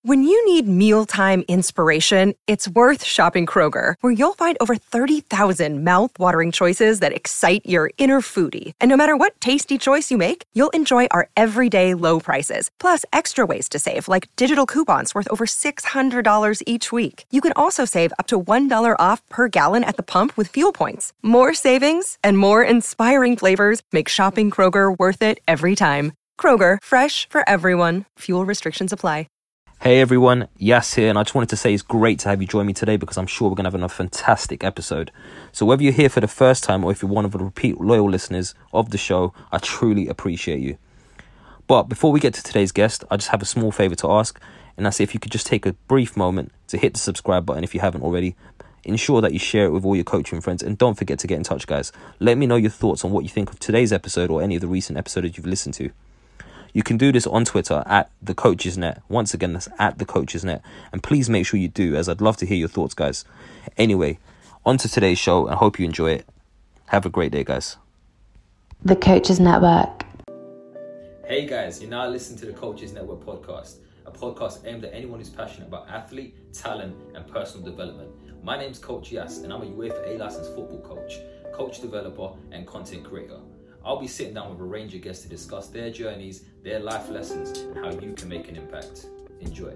When you need mealtime inspiration, it's worth shopping Kroger, where you'll find over 30,000 mouth-watering choices that excite your inner foodie. And no matter what tasty choice you make, you'll enjoy our everyday low prices, plus extra ways to save, like digital coupons worth over $600 each week. You can also save up to $1 off per gallon at the pump with fuel points. More savings and more inspiring flavors make shopping Kroger worth it every time. Kroger, fresh for everyone. Fuel restrictions apply. Hey everyone, Yas here, and I just wanted to say it's great to have you join me today because I'm sure we're going to have a fantastic episode. So whether you're here for the first time or if you're one of the repeat loyal listeners of the show, I truly appreciate you. But before we get to today's guest, I just have a small favour to ask, and that's if you could just take a brief moment to hit the subscribe button if you haven't already. Ensure that you share it with all your coaching friends, and don't forget to get in touch, guys. Let me know your thoughts on what you think of today's episode or any of the recent episodes you've listened to. You can do this on Twitter at TheCoachesNet. Once again, that's at TheCoachesNet. And please make sure you do, as I'd love to hear your thoughts, guys. Anyway, on to today's show. I hope you enjoy it. Have a great day, guys. The Coaches Network. Hey, guys. You're now listening to the Coaches Network podcast, a podcast aimed at anyone who's passionate about athlete, talent, and personal development. My name's Coach Yas, and I'm a UEFA A-licensed football coach, coach developer, and content creator. I'll be sitting down with a range of guests to discuss their journeys, their life lessons, and how you can make an impact. Enjoy.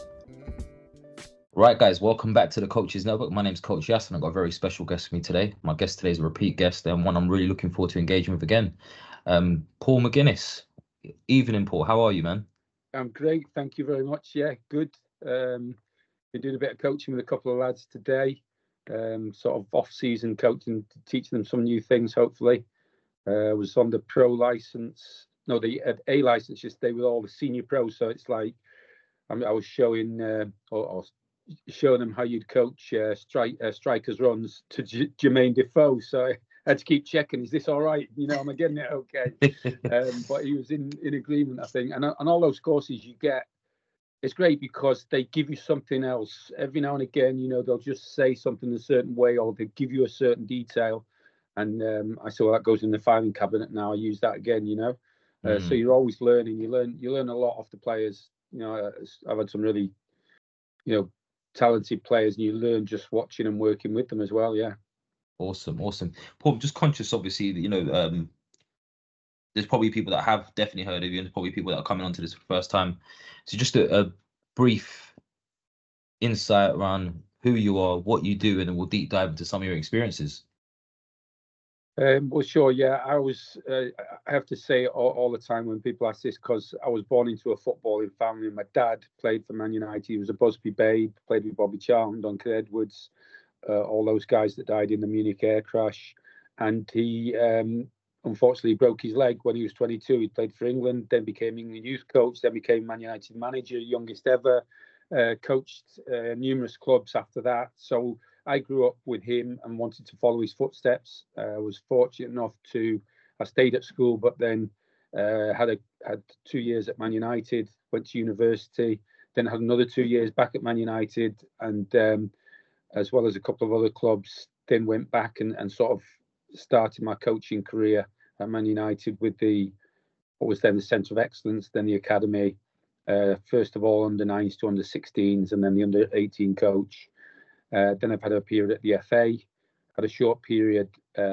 Right, guys, welcome back to the Coaches Network. My name's Coach Yas, and I've got a very special guest with me today. My guest today is a repeat guest, and one I'm really looking forward to engaging with again. Paul McGuinness. Evening, Paul. How are you, man? I'm great. Thank you very much. Yeah, good. Been doing a bit of coaching with a couple of lads today. Sort of off-season coaching, teaching them some new things, hopefully. Was on the pro license, no, the A license yesterday with all the senior pros. So it's like I was showing or showing them how you'd coach strikers runs to Jermaine Defoe. So I had to keep checking, is this all right? You know, am I getting it okay? But he was in agreement, I think. And all those courses you get, it's great because they give you something else. Every now and again, you know, they'll just say something a certain way or they give you a certain detail. And I saw that goes in the filing cabinet now. I use that again, you know. So you're always learning. You learn a lot off the players. You know, I've had some really, you know, talented players, and you learn just watching and working with them as well. Yeah. Awesome. Paul, I'm just conscious, obviously, that, you know, there's probably people that have definitely heard of you, and there's probably people that are coming onto this for the first time. So just a brief insight around who you are, what you do, and then we'll deep dive into some of your experiences. Well, sure, yeah. I have to say all the time when people ask this, because I was born into a footballing family. My dad played for Man United. He was a Busby Babe, played with Bobby Charlton, Duncan Edwards, all those guys that died in the Munich air crash. And he unfortunately broke his leg when he was 22. He played for England, then became England youth coach, then became Man United manager, youngest ever, coached numerous clubs after that. So I grew up with him and wanted to follow his footsteps. I was fortunate enough I stayed at school, but then had 2 years at Man United, went to university, then had another 2 years back at Man United, and as well as a couple of other clubs, then went back and sort of started my coaching career at Man United with what was then the Centre of Excellence, then the Academy, first of all under 9s to under 16s, and then the under 18 coach. Then I've had a period at the FA, had a short period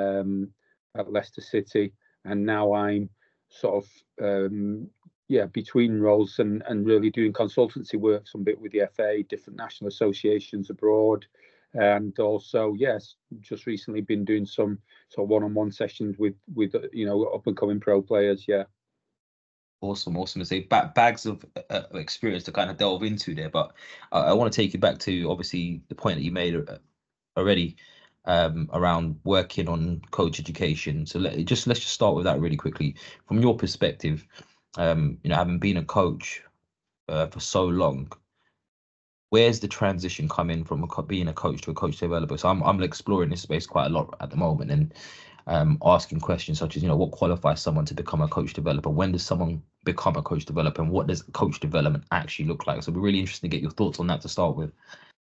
at Leicester City, and now I'm sort of between roles and really doing consultancy work, some bit with the FA, different national associations abroad, and also just recently been doing some sort of one-on-one sessions with you know, up and coming pro players. Yeah. Awesome to say. Bags of experience to kind of delve into there, but I want to take you back to obviously the point that you made already around working on coach education. So let's just start with that really quickly. From your perspective, you know, having been a coach for so long, where's the transition coming from being a coach to a coach developer? So I'm exploring this space quite a lot at the moment, and asking questions such as, you know, what qualifies someone to become a coach developer? When does someone become a coach developer? And what does coach development actually look like? So it'd be really interesting to get your thoughts on that to start with.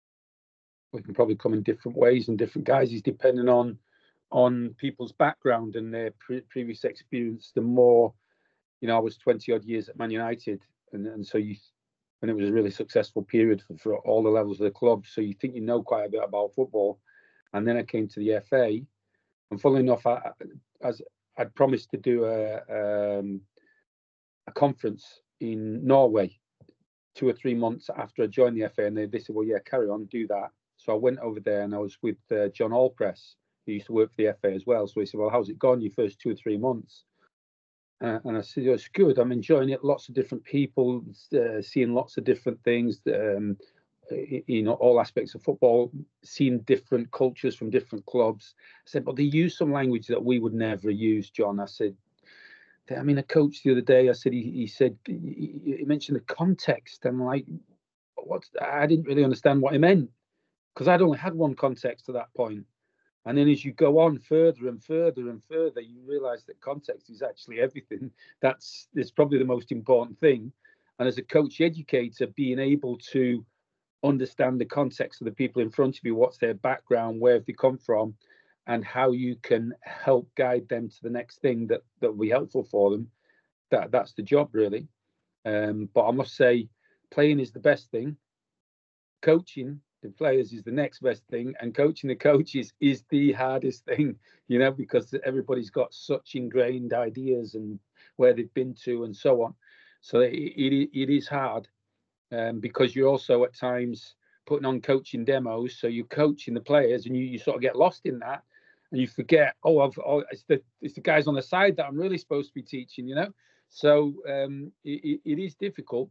We can probably come in different ways and different guises depending on people's background and their previous experience. The more, you know, I was 20 odd years at Man United, and so and it was a really successful period for all the levels of the club. So you think you know quite a bit about football. And then I came to the FA, and funnily enough, as I'd promised to do a conference in Norway 2 or 3 months after I joined the FA, and they said, well, yeah, carry on, do that. So I went over there, and I was with John Allpress, who used to work for the FA as well. So he said, well, how's it gone your first 2 or 3 months? And I said, oh, it's good. I'm enjoying it. Lots of different people, seeing lots of different things, all aspects of football, seeing different cultures from different clubs. I said, but they use some language that we would never use, John. I said, I mean, a coach the other day, I said, he said, he mentioned the context. I'm like, I didn't really understand what he meant, because I'd only had one context to that point. And then as you go on further and further and further, you realize that context is actually everything. That's probably the most important thing. And as a coach educator, being able to understand the context of the people in front of you, what's their background, where have they come from, and how you can help guide them to the next thing that will be helpful for them. That's the job, really. But I must say, playing is the best thing. Coaching the players is the next best thing, and coaching the coaches is the hardest thing, because everybody's got such ingrained ideas and where they've been to and so on. So it is hard, because you're also at times putting on coaching demos. So you're coaching the players, and you sort of get lost in that, and you forget, it's the guys on the side that I'm really supposed to be teaching, So it is difficult.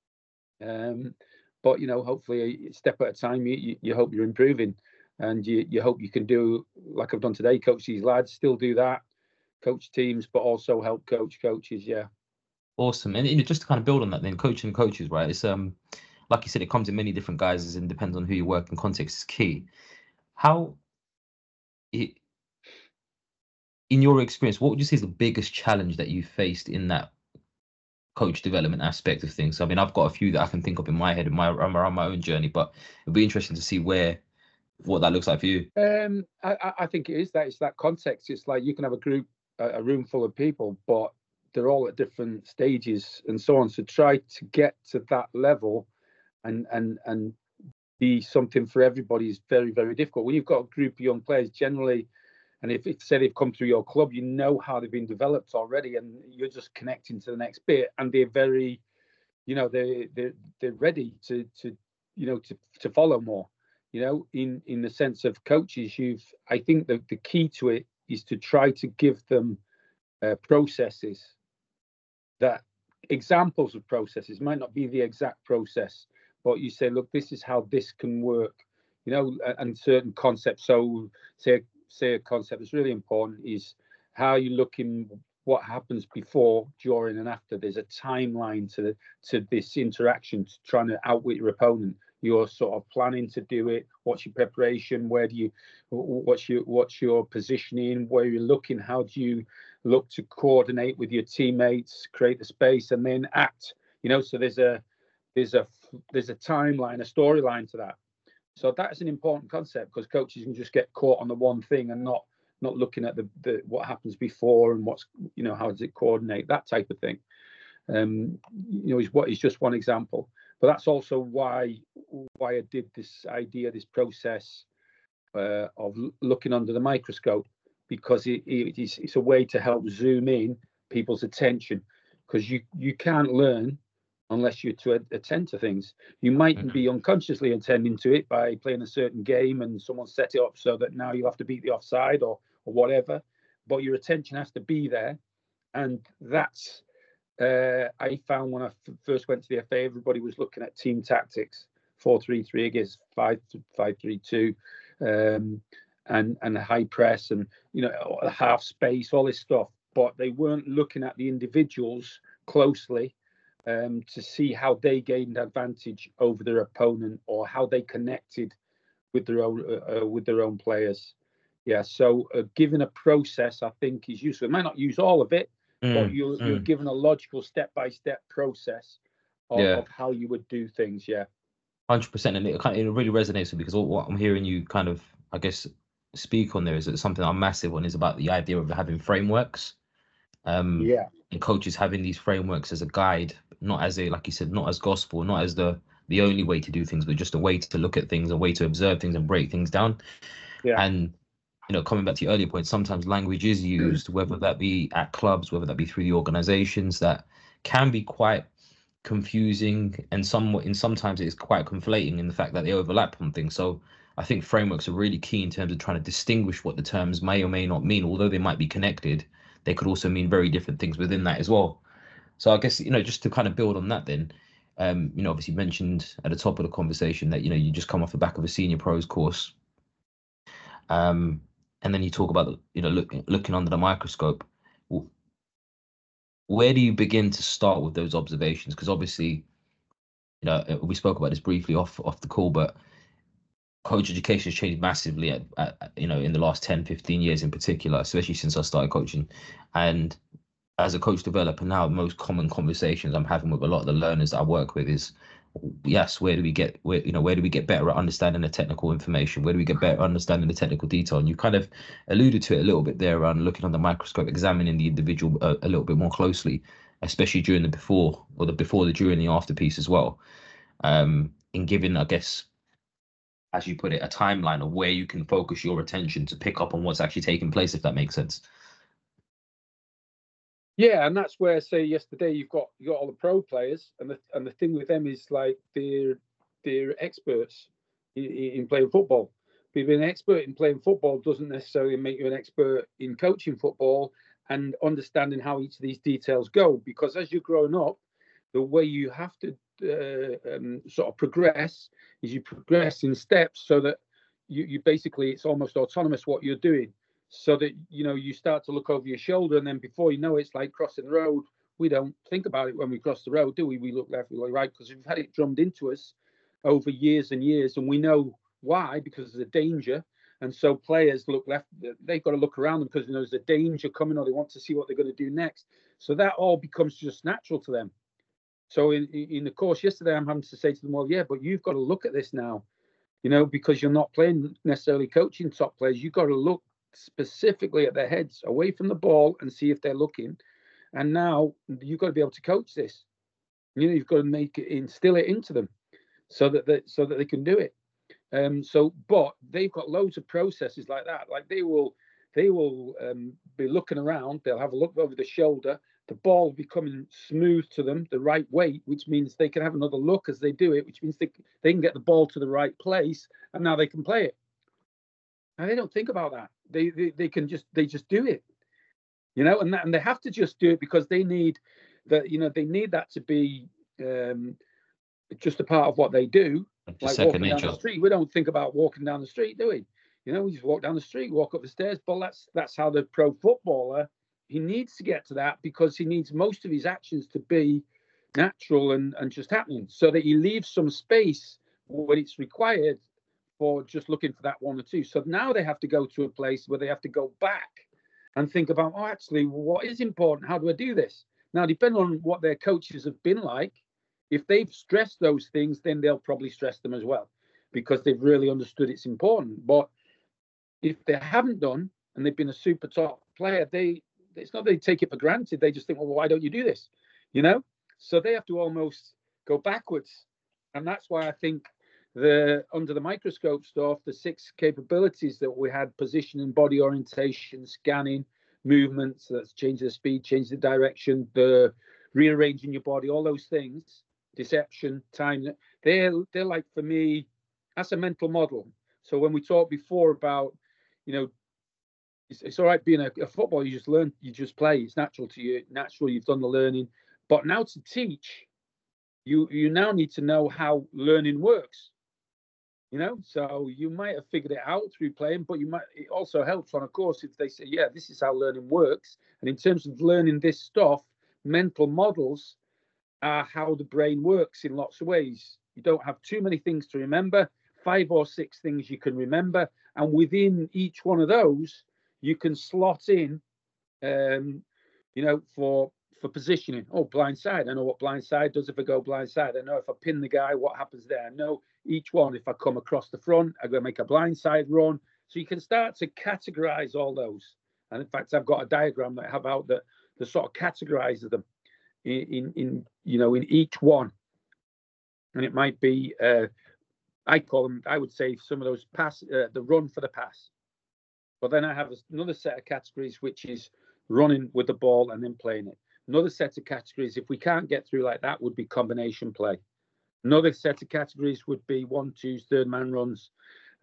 But, hopefully a step at a time, you hope you're improving, and you hope you can do, like I've done today, coach these lads, still do that, coach teams, but also help coach coaches. Yeah. Awesome. And just to kind of build on that then, coaching coaches, right? It's like you said, it comes in many different guises and depends on who you work, and context is key. In your experience, what would you say is the biggest challenge that you faced in that coach development aspect of things? I mean, I've got a few that I can think of in my head around my own journey, but it'd be interesting to see what that looks like for you. I think it's that context. It's like you can have a room full of people, but they're all at different stages and so on. So try to get to that level and be something for everybody is very, very difficult. When you've got a group of young players, generally, and if say they've come through your club, you know how they've been developed already, and you're just connecting to the next bit, and they're very, they're ready to follow more. In the sense of coaches, I think the key to it is to try to give them processes, that examples of processes might not be the exact process, but you say, look, this is how this can work, and certain concepts. So say a concept that's really important is how you look in what happens before, during, and after. There's a timeline to this interaction, to trying to outwit your opponent. You're sort of planning to do it. What's your preparation? What's your positioning? Where you're looking? How do you look to coordinate with your teammates, create the space, and then act? So there's a timeline, a storyline to that. So that's an important concept, because coaches can just get caught on the one thing and not looking at the what happens before and what's, how does it coordinate, that type of thing. Is just one example, but that's also why I did this process of looking under the microscope, because it's a way to help zoom in people's attention, because you can't learn unless you're to attend to things. You might be unconsciously attending to it by playing a certain game and someone set it up so that now you have to beat the offside or whatever, but your attention has to be there. And that's, I found when I first went to the FA, everybody was looking at team tactics, 4-3-3 against 5-3-2, and a high press and, a half space, all this stuff. But they weren't looking at the individuals closely, to see how they gained advantage over their opponent, or how they connected with their own players. Yeah, so given a process, I think, is useful. It might not use all of it, but you're given a logical step-by-step process of how you would do things. Yeah, 100%, and it really resonates with me, because what I'm hearing you kind of, I guess, speak on there is that something I'm massive on is about the idea of having frameworks. And coaches having these frameworks as a guide not as a, like you said, not as gospel, not as the only way to do things, but just a way to look at things, a way to observe things and break things down. Yeah. And coming back to your earlier point, sometimes language is used, whether that be at clubs, whether that be through the organizations, that can be quite confusing, and sometimes it's quite conflating in the fact that they overlap on things. So I think frameworks are really key in terms of trying to distinguish what the terms may or may not mean. Although they might be connected, they could also mean very different things within that as well. So I guess, just to kind of build on that then, obviously mentioned at the top of the conversation that, you just come off the back of a senior pros course. And then you talk about, looking under the microscope. Where do you begin to start with those observations? Because obviously, we spoke about this briefly off the call, but coach education has changed massively in the last 10, 15 years in particular, especially since I started coaching. And as a coach developer now, the most common conversations I'm having with a lot of the learners that I work with is, yes, where do we get better at understanding the technical information? Where do we get better at understanding the technical detail? And you kind of alluded to it a little bit there around looking on the microscope, examining the individual a little bit more closely, especially during the before, the during, the after piece as well. In giving, I guess, as you put it, a timeline of where you can focus your attention to pick up on what's actually taking place, if that makes sense. Yeah, and that's where, say, yesterday you got all the pro players, and the thing with them is like they're experts in playing football. Being an expert in playing football doesn't necessarily make you an expert in coaching football and understanding how each of these details go. Because as you're growing up, the way you have to sort of progress is you progress in steps, so that you basically, it's almost autonomous what you're doing. So that, you start to look over your shoulder, and then before you know it, it's like crossing the road. We don't think about it when we cross the road, do we? We look left, we look right, because we've had it drummed into us over years and years, and we know why, because there's a danger. And so players look left, they've got to look around them because there's a danger coming, or they want to see what they're going to do next. So that all becomes just natural to them. So in the course yesterday, I'm having to say to them, well, yeah, but you've got to look at this now, because you're not playing necessarily coaching top players. You've got to look specifically at their heads, away from the ball, and see if they're looking. And now you've got to be able to coach this. You've got to instill it into them, so that they can do it. But they've got loads of processes like that. Like they will be looking around. They'll have a look over the shoulder. The ball will be coming smooth to them, the right weight, which means they can have another look as they do it, which means they can get the ball to the right place, and now they can play it. And they don't think about that. They just do it, and they have to just do it because they need that. They need that to be just a part of what they do. Like walking down the street, we don't think about walking down the street, do we? We just walk down the street, walk up the stairs. But that's how the pro footballer, he needs to get to that, because he needs most of his actions to be natural and just happening, so that he leaves some space when it's required for just looking for that one or two. So now they have to go to a place where they have to go back and think about, actually, what is important? How do I do this? Now, depending on what their coaches have been like, if they've stressed those things, then they'll probably stress them as well, because they've really understood it's important. But if they haven't done, and they've been a super top player, it's not they take it for granted. They just think, well, why don't you do this? So they have to almost go backwards. And that's why I think the under the microscope stuff, the 6 capabilities that we had: positioning, body orientation, scanning, movements, that's change the speed, change the direction, the rearranging your body, all those things, deception, time, they're like, for me, that's a mental model. So when we talked before about, it's all right being a footballer, you just learn, you just play, it's natural to you, you've done the learning. But now to teach, you now need to know how learning works. So you might have figured it out through playing, but it also helps on a course if they say, yeah, this is how learning works. And in terms of learning this stuff, mental models are how the brain works in lots of ways. You don't have too many things to remember, 5 or 6 things you can remember. And within each one of those, you can slot in, for positioning. Oh, blind side. I know what blind side does if I go blind side. I know if I pin the guy, what happens there. I know each one. If I come across the front, I'm going to make a blind side run. So you can start to categorize all those. And in fact, I've got a diagram that I have out that sort of categorizes them. in each one, and it might be I would say some of those pass, the run for the pass. But then I have another set of categories, which is running with the ball and then playing it. Another set of categories, if we can't get through like that, would be combination play. Another set of categories would be 1-2s, third man runs,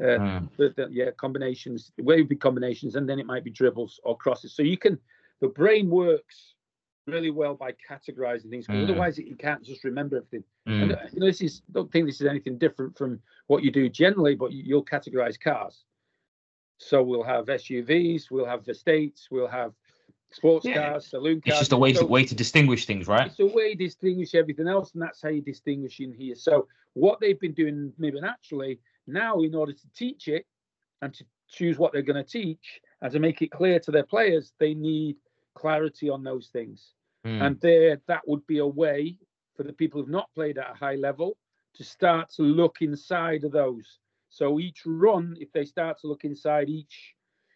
combinations. It would be combinations, and then it might be dribbles or crosses. So the brain works really well by categorizing things, because otherwise you can't just remember everything. And don't think this is anything different from what you do generally, but you'll categorize cars. So we'll have SUVs, we'll have estates, we'll have sports cars, saloon cars. It's just a way to distinguish things, right? It's a way to distinguish everything else, and that's how you distinguish in here. So what they've been doing maybe naturally, now in order to teach it and to choose what they're going to teach and to make it clear to their players, they need clarity on those things. And that would be a way for the people who've not played at a high level to start to look inside of those. So each run, if they start to look inside each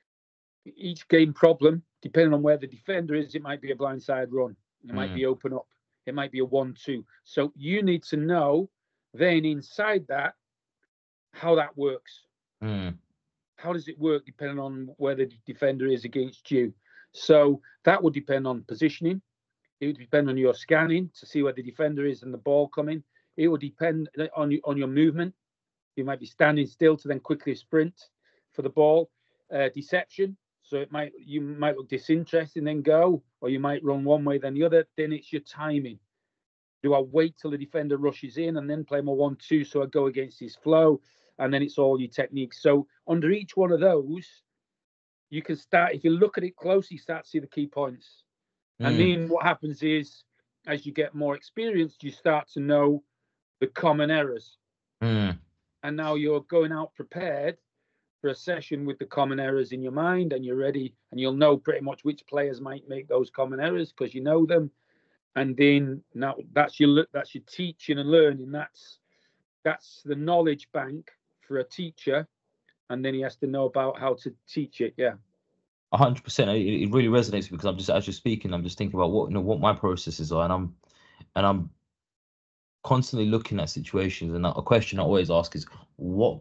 game problem, depending on where the defender is, it might be a blindside run. It might be open up. It might be a 1-2. So you need to know then inside that how that works. How does it work depending on where the defender is against you? So that would depend on positioning. It would depend on your scanning to see where the defender is and the ball coming. It would depend on your movement. You might be standing still to then quickly sprint for the ball. Deception. So you might look disinterested and then go, or you might run one way then the other. Then it's your timing. Do I wait till the defender rushes in and then play my 1-2 so I go against his flow? And then it's all your techniques. So under each one of those, you can start, if you look at it closely, start to see the key points. And then what happens is, as you get more experienced, you start to know the common errors. And now you're going out prepared for a session with the common errors in your mind, and you're ready, and you'll know pretty much which players might make those common errors because you know them. And then now that's your teaching and learning. That's the knowledge bank for a teacher, and then he has to know about how to teach it. 100%. It really resonates because I'm just, as you're speaking, I'm just thinking about what my processes are, and I'm constantly looking at situations, and a question I always ask is what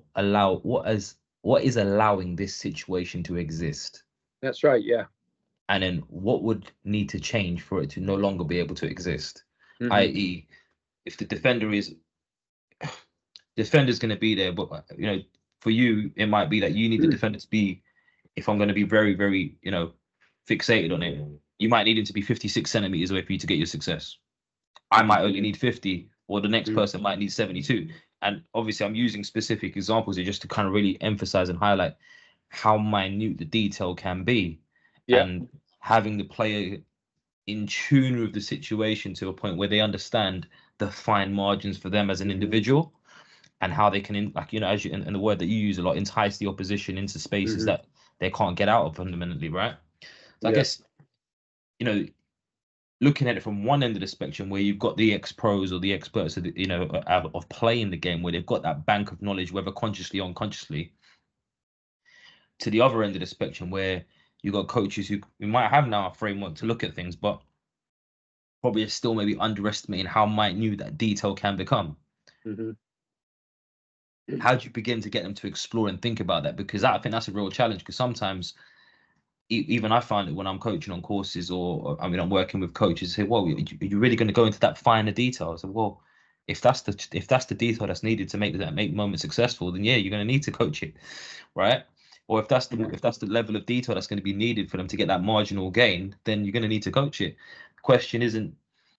is allowing this situation to exist? That's right. Yeah. And then what would need to change for it to no longer be able to exist? I.e., if the defender's going to be there, but for you it might be that you need the defender to be. If I'm going to be very, very, fixated on it, you might need him to be 56 centimeters away for you to get your success. I might only need 50, or the next person might need 72. And obviously, I'm using specific examples here just to kind of really emphasize and highlight how minute the detail can be. And having the player in tune with the situation to a point where they understand the fine margins for them as an individual, and how they can, as you, and the word that you use a lot, entice the opposition into spaces that they can't get out of fundamentally, right? So I guess, looking at it from one end of the spectrum where you've got the ex-pros or the experts of playing the game, where they've got that bank of knowledge, whether consciously or unconsciously, to the other end of the spectrum where you've got coaches who might have now a framework to look at things, but probably are still maybe underestimating how minute that detail can become. How do you begin to get them to explore and think about that? Because I think that's a real challenge, because sometimes even I find it when I'm coaching on courses or I'm working with coaches, say, well, are you really going to go into that finer detail? I said, well, if that's the detail that's needed to make moment successful, then you're going to need to coach it, right? Or if that's the level of detail that's going to be needed for them to get that marginal gain, then you're going to need to coach it. The question isn't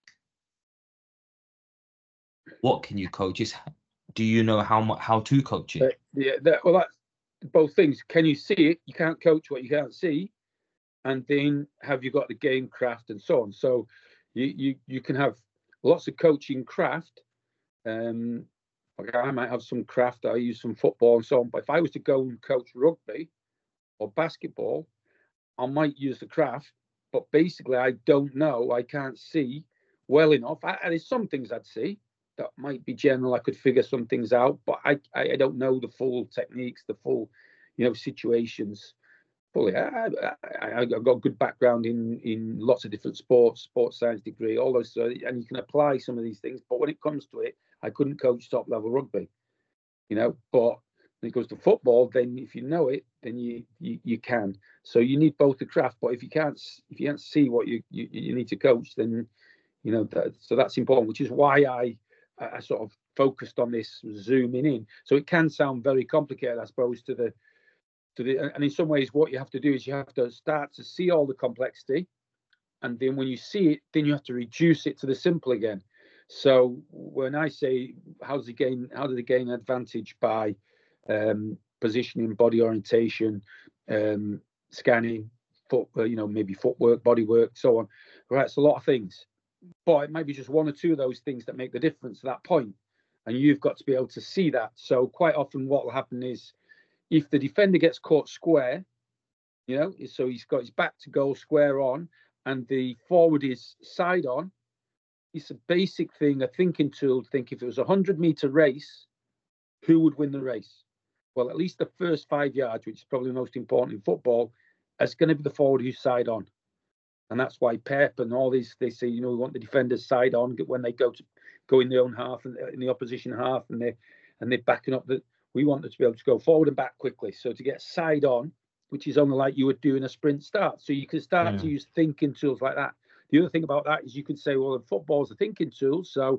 what can you coach, is do you know how to coach it? Well, that's both things. Can you see it? You can't coach what you can't see. And then have you got the game craft and so on? So you can have lots of coaching craft. Like I might have some craft. I use some football and so on. But if I was to go and coach rugby or basketball, I might use the craft. But basically, I don't know. I can't see well enough. There's some things I'd see that might be general. I could figure some things out, but I don't know the full techniques, the full, situations. fully. I've got a good background in lots of different sports science degree, all those, and you can apply some of these things. But when it comes to it, I couldn't coach top level rugby, But when it goes to football, then if you know it, then you can. So you need both the craft. But if you can't see what you need to coach, then so that's important. Which is why I sort of focused on this zooming in. So it can sound very complicated, I suppose, and in some ways, what you have to do is you have to start to see all the complexity, and then when you see it, then you have to reduce it to the simple again. So when I say how do they gain advantage by positioning, body orientation, scanning, maybe footwork, body work, so on. Right, it's a lot of things, but it might be just one or two of those things that make the difference at that point, and you've got to be able to see that. So quite often, what will happen is, if the defender gets caught square, so he's got his back to goal square on, and the forward is side on, it's a basic thing, a thinking tool to think, if it was a 100-meter race, who would win the race? Well, at least the first 5 yards, which is probably the most important in football, is going to be the forward who's side on. And that's why Pep and all these, they say, we want the defenders side on when they go in their own half and in the opposition half, and they're backing up we want them to be able to go forward and back quickly. So to get side on, which is only like you would do in a sprint start. So you can start to use thinking tools like that. The other thing about that is you could say, well, football's a thinking tool. So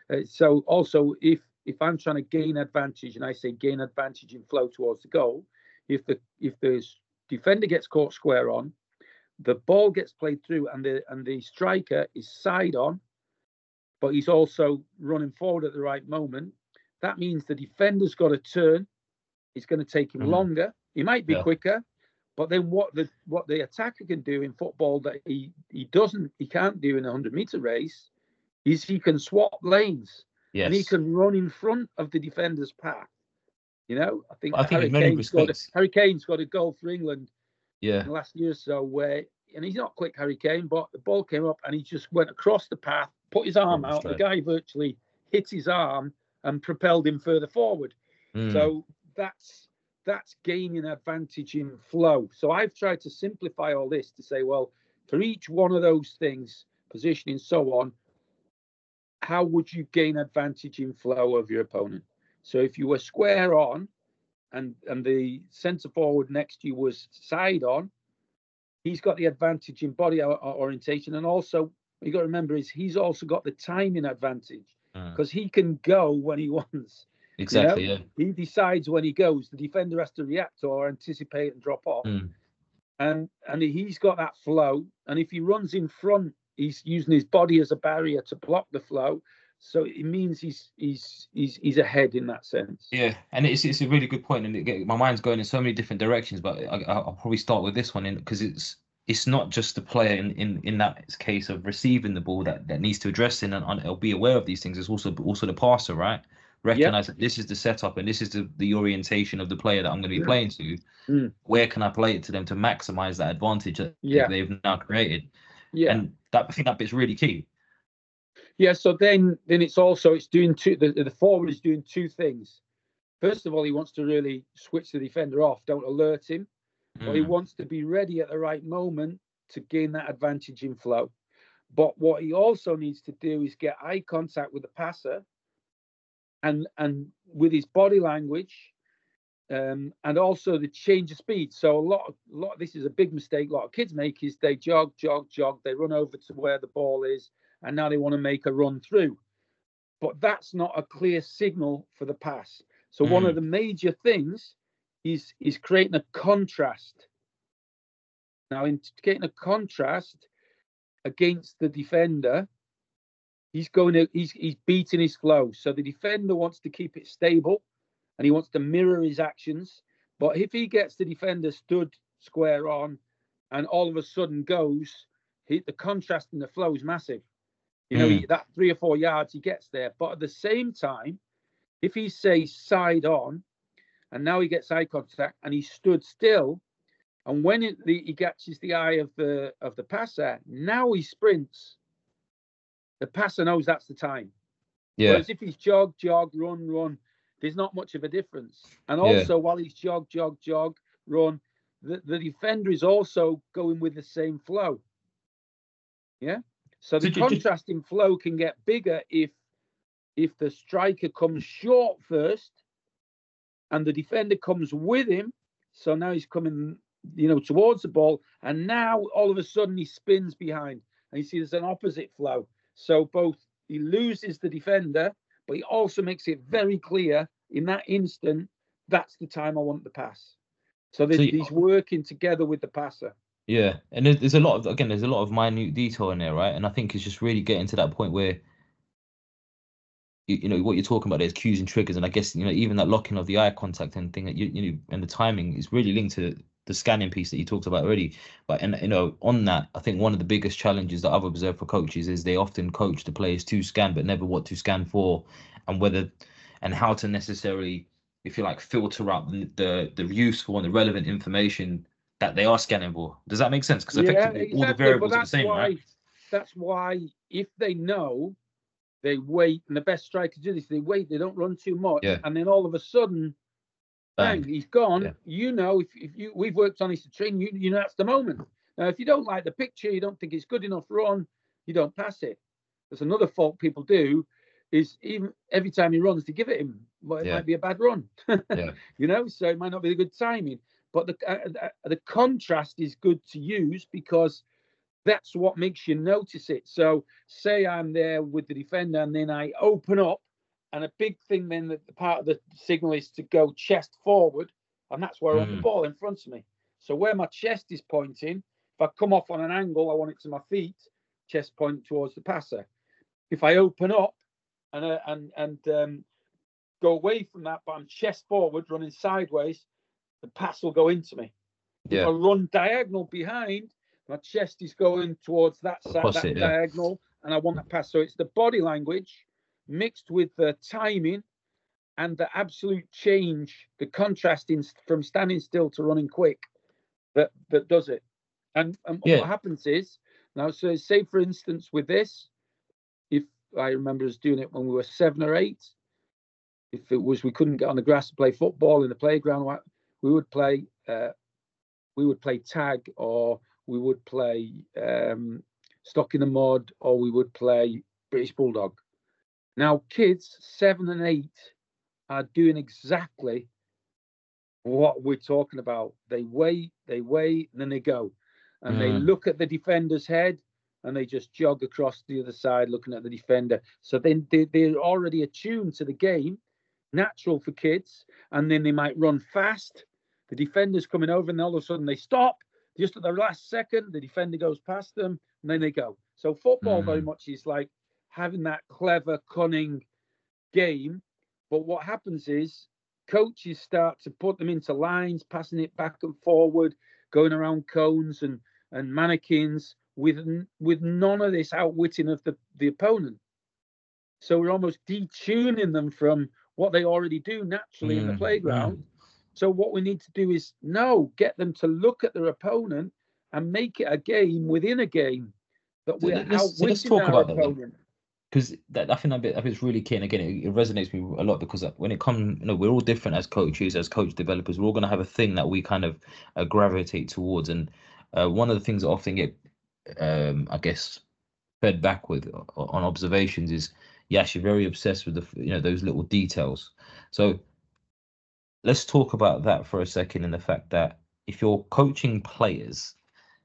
also if I'm trying to gain advantage, and I say gain advantage in flow towards the goal, if the defender gets caught square on, the ball gets played through, and the striker is side on, but he's also running forward at the right moment. That means the defender's got to turn. It's going to take him longer. He might be quicker, but then what the attacker can do in football that he can't do in a 100-meter race is he can swap lanes. Yes. And he can run in front of the defender's path. I think Harry Kane's got a goal for England in the last year or so and he's not quick, Harry Kane, but the ball came up and he just went across the path, put his arm out. The guy virtually hit his arm and propelled him further forward. So that's gaining advantage in flow. So I've tried to simplify all this to say, well, for each one of those things, positioning, so on, how would you gain advantage in flow of your opponent? So if you were square on and the centre forward next to you was side on, he's got the advantage in body orientation. And also, you got to remember, he's also got the timing advantage, because he can go when he wants. Exactly, yeah. He decides when he goes. The defender has to react or anticipate and drop off. And he's got that flow. And if he runs in front, he's using his body as a barrier to block the flow. So it means he's ahead in that sense. Yeah, and it's a really good point. And my mind's going in so many different directions, but I'll probably start with this one because it's not just the player in that case of receiving the ball that needs to address it and be aware of these things. It's also the passer, right? Recognize that this is the setup and this is the orientation of the player that I'm going to be playing to. Where can I play it to them to maximize that advantage that they've now created? Yeah, and I think that bit's really key. Yeah. So then it's doing two. The forward is doing two things. First of all, he wants to really switch the defender off. Don't alert him. But he wants to be ready at the right moment to gain that advantage in flow. But what he also needs to do is get eye contact with the passer and with his body language, and also the change of speed. So a lot of this is a big mistake a lot of kids make, is they jog, they run over to where the ball is, and now they want to make a run through. But that's not a clear signal for the pass. So one of the major things is creating a contrast. Now, in creating a contrast against the defender, he's beating his flow. So the defender wants to keep it stable, and he wants to mirror his actions. But if he gets the defender stood square on, and all of a sudden goes, the contrast in the flow is massive. That 3 or 4 yards he gets there. But at the same time, if he says side on, and now he gets eye contact, and he stood still, and when he catches the eye of the passer, now he sprints. The passer knows that's the time. Yeah. Whereas if he's jog, run, there's not much of a difference. And also while he's jog, run, the defender is also going with the same flow. Yeah. So the contrasting flow can get bigger if the striker comes short first and the defender comes with him. So now he's coming, towards the ball. And now all of a sudden he spins behind. And you see there's an opposite flow. So both he loses the defender, but he also makes it very clear in that instant, that's the time I want the pass. So he's working together with the passer. Yeah, and there's a lot of minute detail in there, right? And I think it's just really getting to that point where, what you're talking about, there's cues and triggers, and I guess even that locking of the eye contact and thing that and the timing is really linked to the scanning piece that you talked about already. But on that, I think one of the biggest challenges that I've observed for coaches is they often coach the players to scan, but never what to scan for, and how to necessarily, if you like, filter out the useful and the relevant information that they are scanning for. Does that make sense? Because effectively all the variables are the same, right? That's why if they know, they wait, and the best strikers do this. They wait. They don't run too much, and then all of a sudden, bang, he's gone. Yeah. If we've worked on this to train, that's the moment. Now, if you don't like the picture, you don't think it's good enough run, you don't pass it. There's another fault people do is even every time he runs, to give it him. Well, it might be a bad run, so it might not be the good timing. But the contrast is good to use because that's what makes you notice it. So say I'm there with the defender and then I open up, and a big thing then that the part of the signal is to go chest forward, and that's where I want the ball in front of me. So where my chest is pointing, if I come off on an angle, I want it to my feet, chest point towards the passer. If I open up and go away from that, but I'm chest forward, running sideways, the pass will go into me. Yeah. If I run diagonal behind, my chest is going towards that side, diagonal, and I want that pass. So it's the body language mixed with the timing and the absolute change, the contrast from standing still to running quick that does it. And what happens is, now, so say, for instance, with this, if I remember us doing it when we were 7 or 8, if it was we couldn't get on the grass to play football in the playground, we would play tag, or we would play stock in the mud, or we would play British Bulldog. Now, kids 7 and 8 are doing exactly what we're talking about. They wait, and then they go. And they look at the defender's head, and they just jog across the other side looking at the defender. So then they're already attuned to the game, natural for kids. And then they might run fast. The defender's coming over, and all of a sudden they stop. Just at the last second, the defender goes past them, and then they go. So football very much is like having that clever, cunning game. But what happens is coaches start to put them into lines, passing it back and forward, going around cones and mannequins with none of this outwitting of the opponent. So we're almost detuning them from what they already do naturally in the playground. So what we need to do is get them to look at their opponent and make it a game within a game that we're outwitting our opponent. Because I think that bit's really key, and again, it resonates with me a lot because when it comes, we're all different as coaches, as coach developers. We're all going to have a thing that we kind of gravitate towards, and one of the things that often get, I guess, fed back with on observations is you're actually very obsessed with those little details. So let's talk about that for a second, and the fact that if you're coaching players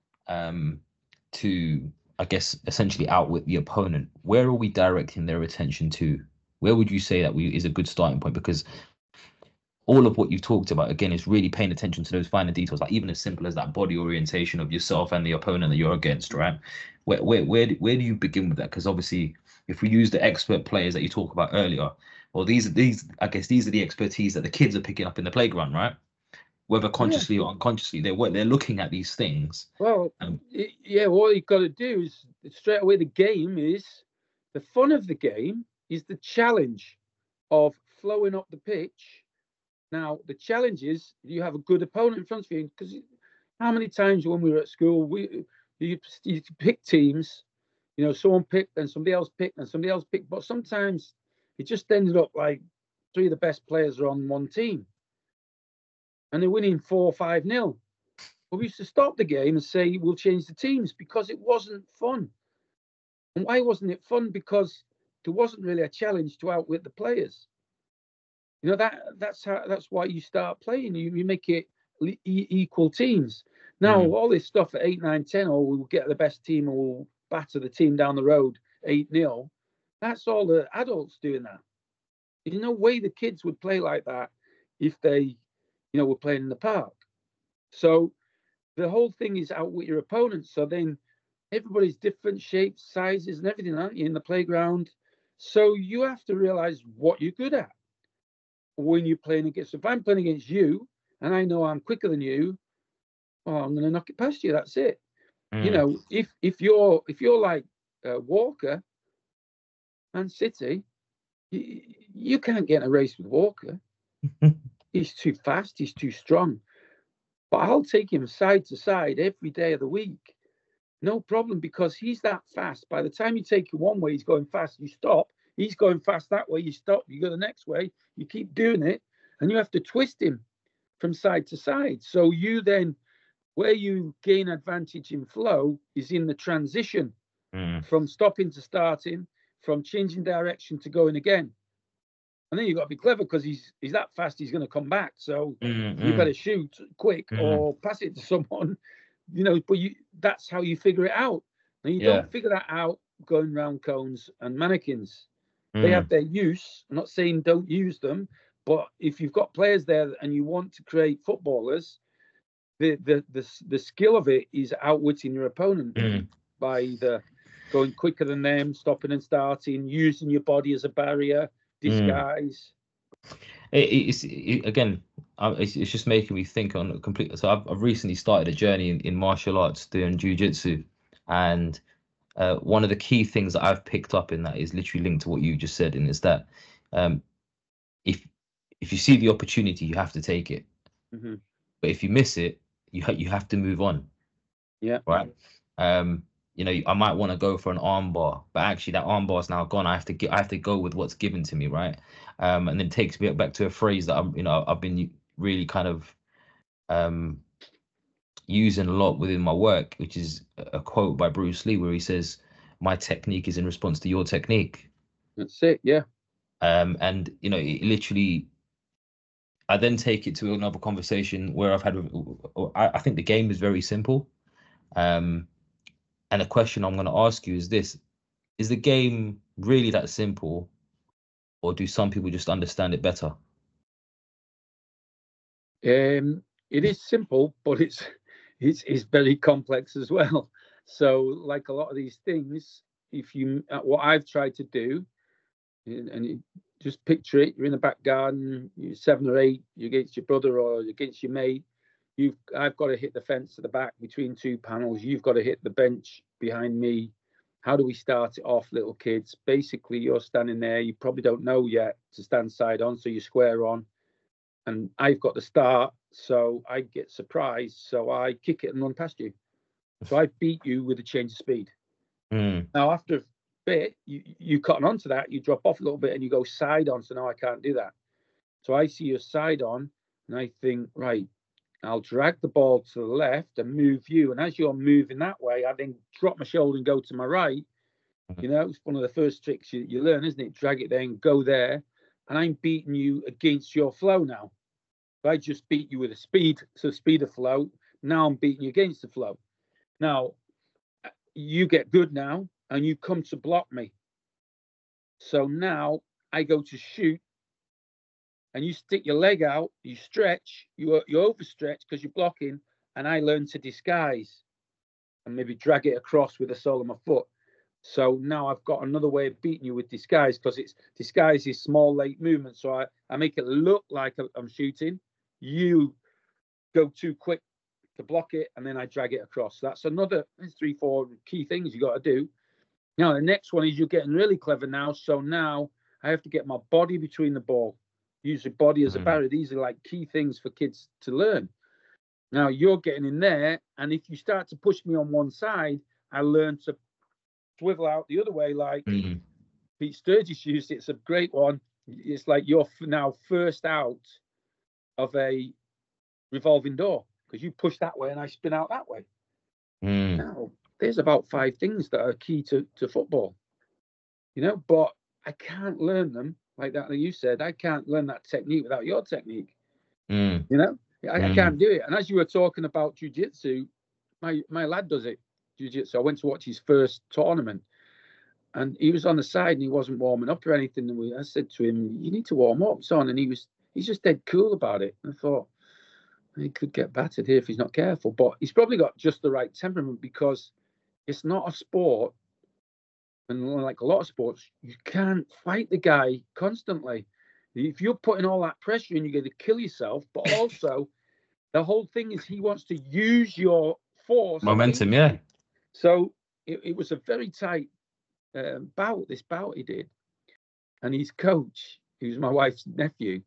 to, I guess, essentially outwit the opponent, where are we directing their attention to? Where would you say that is a good starting point? Because all of what you've talked about, again, is really paying attention to those finer details, like even as simple as that body orientation of yourself and the opponent that you're against, right? Where do you begin with that? Because obviously, if we use the expert players that you talked about earlier, well, these are the expertise that the kids are picking up in the playground, right? Whether consciously or unconsciously, they're looking at these things. Well, what you've got to do is straight away. The fun of the game is the challenge of flowing up the pitch. Now, the challenge is you have a good opponent in front of you. Because how many times when we were at school, you pick teams, someone picked and somebody else picked and somebody else picked. But sometimes it just ended up like 3 of the best players are on one team. And they're winning 4 or 5-0. But we used to stop the game and say, we'll change the teams because it wasn't fun. And why wasn't it fun? Because there wasn't really a challenge to outwit the players. You know, that's why you start playing. You make it equal teams. Now, all this stuff at 8, 9, 10, or we'll get the best team and we'll batter the team down the road 8-0. That's all the adults doing that. There's no way the kids would play like that if they, were playing in the park. So the whole thing is outwit your opponents. So then everybody's different shapes, sizes, and everything, aren't you, in the playground? So you have to realize what you're good at when you're playing against. If I'm playing against you and I know I'm quicker than you, I'm going to knock it past you. That's it. If you're like Walker, Man City, you can't get in a race with Walker. He's too fast. He's too strong. But I'll take him side to side every day of the week. No problem, because he's that fast. By the time you take him one way, he's going fast. You stop. He's going fast that way. You stop. You go the next way. You keep doing it. And you have to twist him from side to side. So you then, where you gain advantage in flow is in the transition from stopping to starting, from changing direction to going again. And then you've got to be clever, because he's that fast, he's going to come back. So you better shoot quick or pass it to someone, but that's how you figure it out. And you don't figure that out going round cones and mannequins. They have their use. I'm not saying don't use them, but if you've got players there and you want to create footballers, the skill of it is outwitting your opponent by either going quicker than them, stopping and starting, using your body as a barrier, disguise. It's just making me think on a complete. So I've recently started a journey in martial arts doing jiu-jitsu, and one of the key things that I've picked up in that is literally linked to what you just said, and is that if you see the opportunity, you have to take it. But if you miss it, you have to move on. Yeah. Right. I might want to go for an armbar, but actually that armbar is now gone. I have to go with what's given to me, right? And then it takes me back to a phrase that I've been really kind of using a lot within my work, which is a quote by Bruce Lee, where he says, "My technique is in response to your technique." That's it, yeah. And it literally, I then take it to another conversation where I think the game is very simple. And a question I'm going to ask you is this: is the game really that simple, or do some people just understand it better? It is simple, but it's very complex as well. So, like a lot of these things, what I've tried to do, and you just picture it: you're in the back garden, you're 7 or 8, you're against your brother or against your mate. I've got to hit the fence at the back between 2 panels. You've got to hit the bench behind me. How do we start it off, little kids? Basically, you're standing there. You probably don't know yet to stand side on, so you square on. And I've got the start, so I get surprised. So I kick it and run past you. So I beat you with a change of speed. Now, after a bit, you cotton onto that. You drop off a little bit and you go side on. So now I can't do that. So I see your side on and I think, right, I'll drag the ball to the left and move you. And as you're moving that way, I then drop my shoulder and go to my right. It's one of the first tricks you learn, isn't it? Drag it there and go there. And I'm beating you against your flow now. I just beat you with the speed of flow. Now I'm beating you against the flow. Now, you get good now and you come to block me. So now I go to shoot. And you stick your leg out, you stretch, you overstretch because you're blocking, and I learn to disguise and maybe drag it across with the sole of my foot. So now I've got another way of beating you with disguise, because disguise is small, late movement. So I make it look like I'm shooting. You go too quick to block it, and then I drag it across. That's another 3, 4 key things you got to do. Now, the next one is you're getting really clever now. So now I have to get my body between the ball. Use your body as a barrier. These are like key things for kids to learn. Now you're getting in there, and if you start to push me on one side, I learn to swivel out the other way, like Pete Sturgis used it. It's a great one. It's like you're now first out of a revolving door. because you push that way and I spin out that way. Mm. Now, there's about 5 things that are key to football, but I can't learn them like that you said. I can't learn that technique without your technique. Mm. I can't do it. And as you were talking about jiu-jitsu, my lad does it, jiu-jitsu. I went to watch his first tournament, and he was on the side and he wasn't warming up or anything. And I said to him, "You need to warm up, son." And he's just dead cool about it. And I thought, he could get battered here if he's not careful. But he's probably got just the right temperament, because it's not a sport. And like a lot of sports, you can't fight the guy constantly. If you're putting all that pressure in, you're going to kill yourself. But also, the whole thing is he wants to use your force. Momentum, yeah. So it was a very tight this bout he did. And his coach, who's my wife's nephew,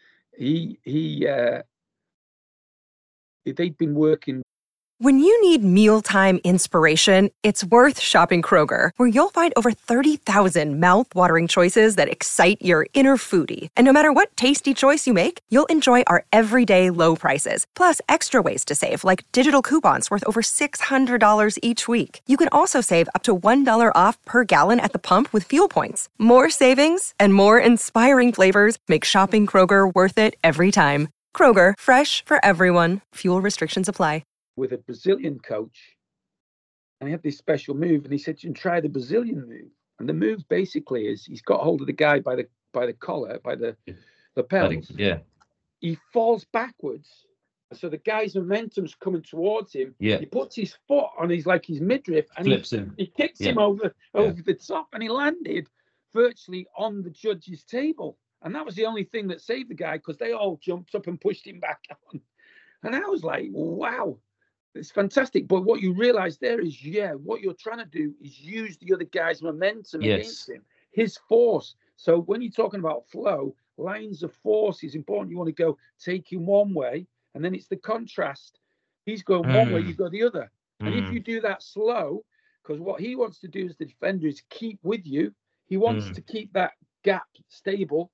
they'd been working. When you need mealtime inspiration, it's worth shopping Kroger, where you'll find over 30,000 mouth-watering choices that excite your inner foodie. And no matter what tasty choice you make, you'll enjoy our everyday low prices, plus extra ways to save, like digital coupons worth over $600 each week. You can also save up to $1 off per gallon at the pump with fuel points. More savings and more inspiring flavors make shopping Kroger worth it every time. Kroger, fresh for everyone. Fuel restrictions apply. With a Brazilian coach, and he had this special move, and he said, "You can try the Brazilian move." And the move basically is he's got hold of the guy by the collar, by the lapels. Yeah. He falls backwards, so the guy's momentum's coming towards him. Yeah. He puts his foot on his midriff, and flips him. He kicks him over the top, and he landed virtually on the judge's table. And that was the only thing that saved the guy, because they all jumped up and pushed him back on. And I was like, wow. It's fantastic. But what you realize there is, what you're trying to do is use the other guy's momentum against him, his force. So when you're talking about flow, lines of force is important. You want to go take him one way, and then it's the contrast. He's going one way, you go the other. And if you do that slow, because what he wants to do as the defender is keep with you. He wants to keep that gap stable,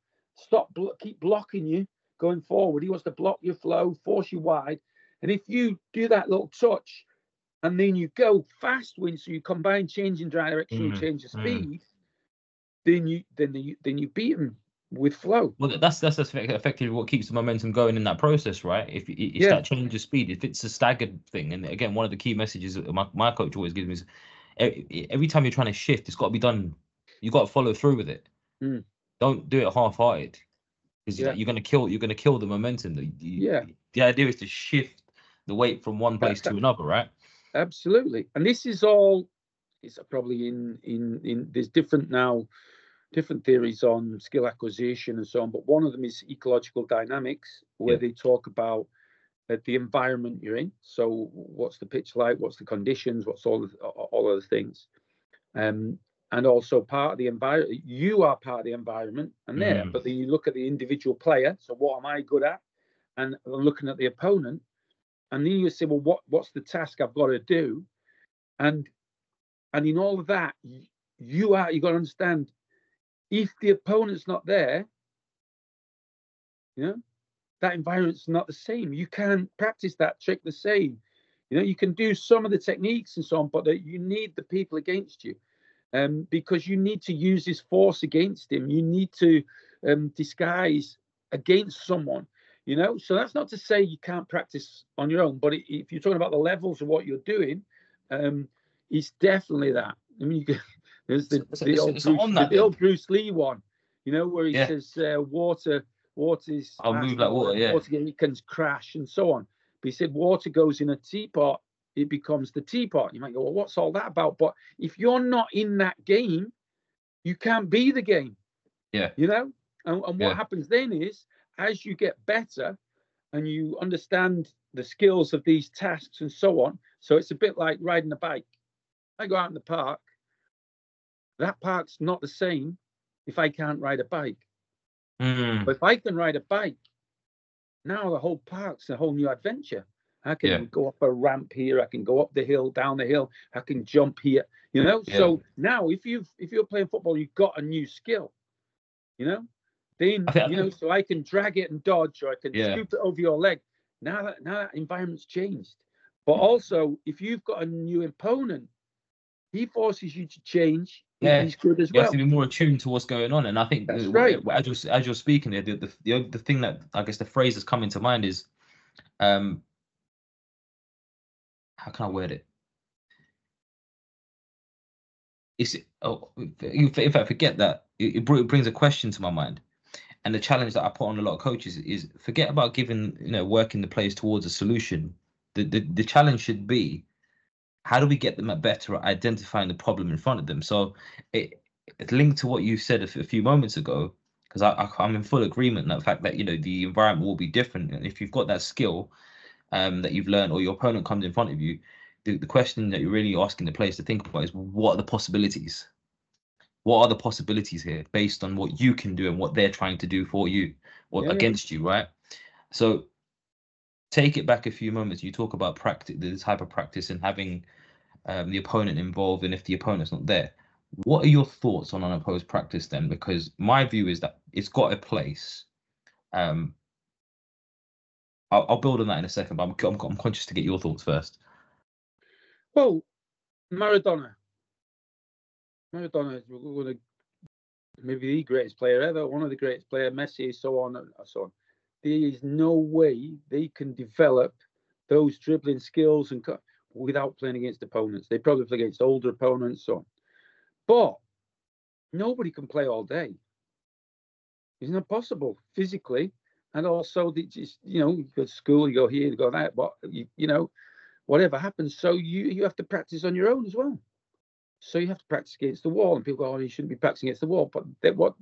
keep blocking you going forward. He wants to block your flow, force you wide. And if you do that little touch, and then you go fast so you combine changing direction and change the speed, then you beat him with flow. Well, that's effectively what keeps the momentum going in that process, right? If that change of speed, if it's a staggered thing, and again, one of the key messages that my coach always gives me is every time you're trying to shift, it's got to be done. You got to follow through with it. Don't do it half-hearted, because you're going to kill the momentum. The idea is to shift the weight from one place to another, right? Absolutely. And this is all, it's probably in there's different theories on skill acquisition and so on, but one of them is ecological dynamics, where they talk about the environment you're in. So what's the pitch like, what's the conditions, what's all of the things, and also part of the environment. You are part of the environment, and but then you look at the individual player. So what am I good at? And looking at the opponent, and then you say, well, what's the task I've got to do? And in all of that, you got to understand, if the opponent's not there, that environment's not the same. You can't practice that trick the same. You can do some of the techniques and so on, but you need the people against you, because you need to use this force against him. You need to disguise against someone. So that's not to say you can't practice on your own, but if you're talking about the levels of what you're doing, it's definitely that. I mean, there's the old Bruce Lee one, where he says water's I'll move like water, water can crash and so on. But he said water goes in a teapot, it becomes the teapot. You might go, well, what's all that about? But if you're not in that game, you can't be the game. Yeah. And what happens then is, as you get better and you understand the skills of these tasks and so on, so it's a bit like riding a bike. I go out in the park. That park's not the same if I can't ride a bike. But if I can ride a bike, now the whole park's a whole new adventure. I can go up a ramp here. I can go up the hill, down the hill. I can jump here. So now if you're playing football, you've got a new skill. Then so I can drag it and dodge, or I can scoop it over your leg. Now that environment's changed. But also, if you've got a new opponent, he forces you to change if he's good as You have well. to be more attuned to what's going on. And I think That's right. As you're speaking there, the thing that I guess the phrase that's coming to mind is, how can I word it? If I forget that, it brings a question to my mind. And the challenge that I put on a lot of coaches is forget about giving, working the players towards a solution. The challenge should be, how do we get them better at identifying the problem in front of them? So it's linked to what you said a few moments ago, because I'm in full agreement in the fact that, the environment will be different. And if you've got that skill that you've learned, or your opponent comes in front of you, the question that you're really asking the players to think about is, what are the possibilities? What are the possibilities here based on what you can do and what they're trying to do for you or against you, right? So take it back a few moments. You talk about practice, the type of practice, and having the opponent involved, and if the opponent's not there. What are your thoughts on unopposed practice then? Because my view is that it's got a place. I'll build on that in a second, but I'm conscious to get your thoughts first. Well, Maradona is one of maybe the greatest player ever, one of the greatest players, Messi, so on and so on. There is no way they can develop those dribbling skills and without playing against opponents. They probably play against older opponents, so on. But nobody can play all day. It's not possible physically, and also you go to school, you go here, you go that, but whatever happens. So you have to practice on your own as well. So you have to practice against the wall, and people go, "Oh, you shouldn't be practicing against the wall." But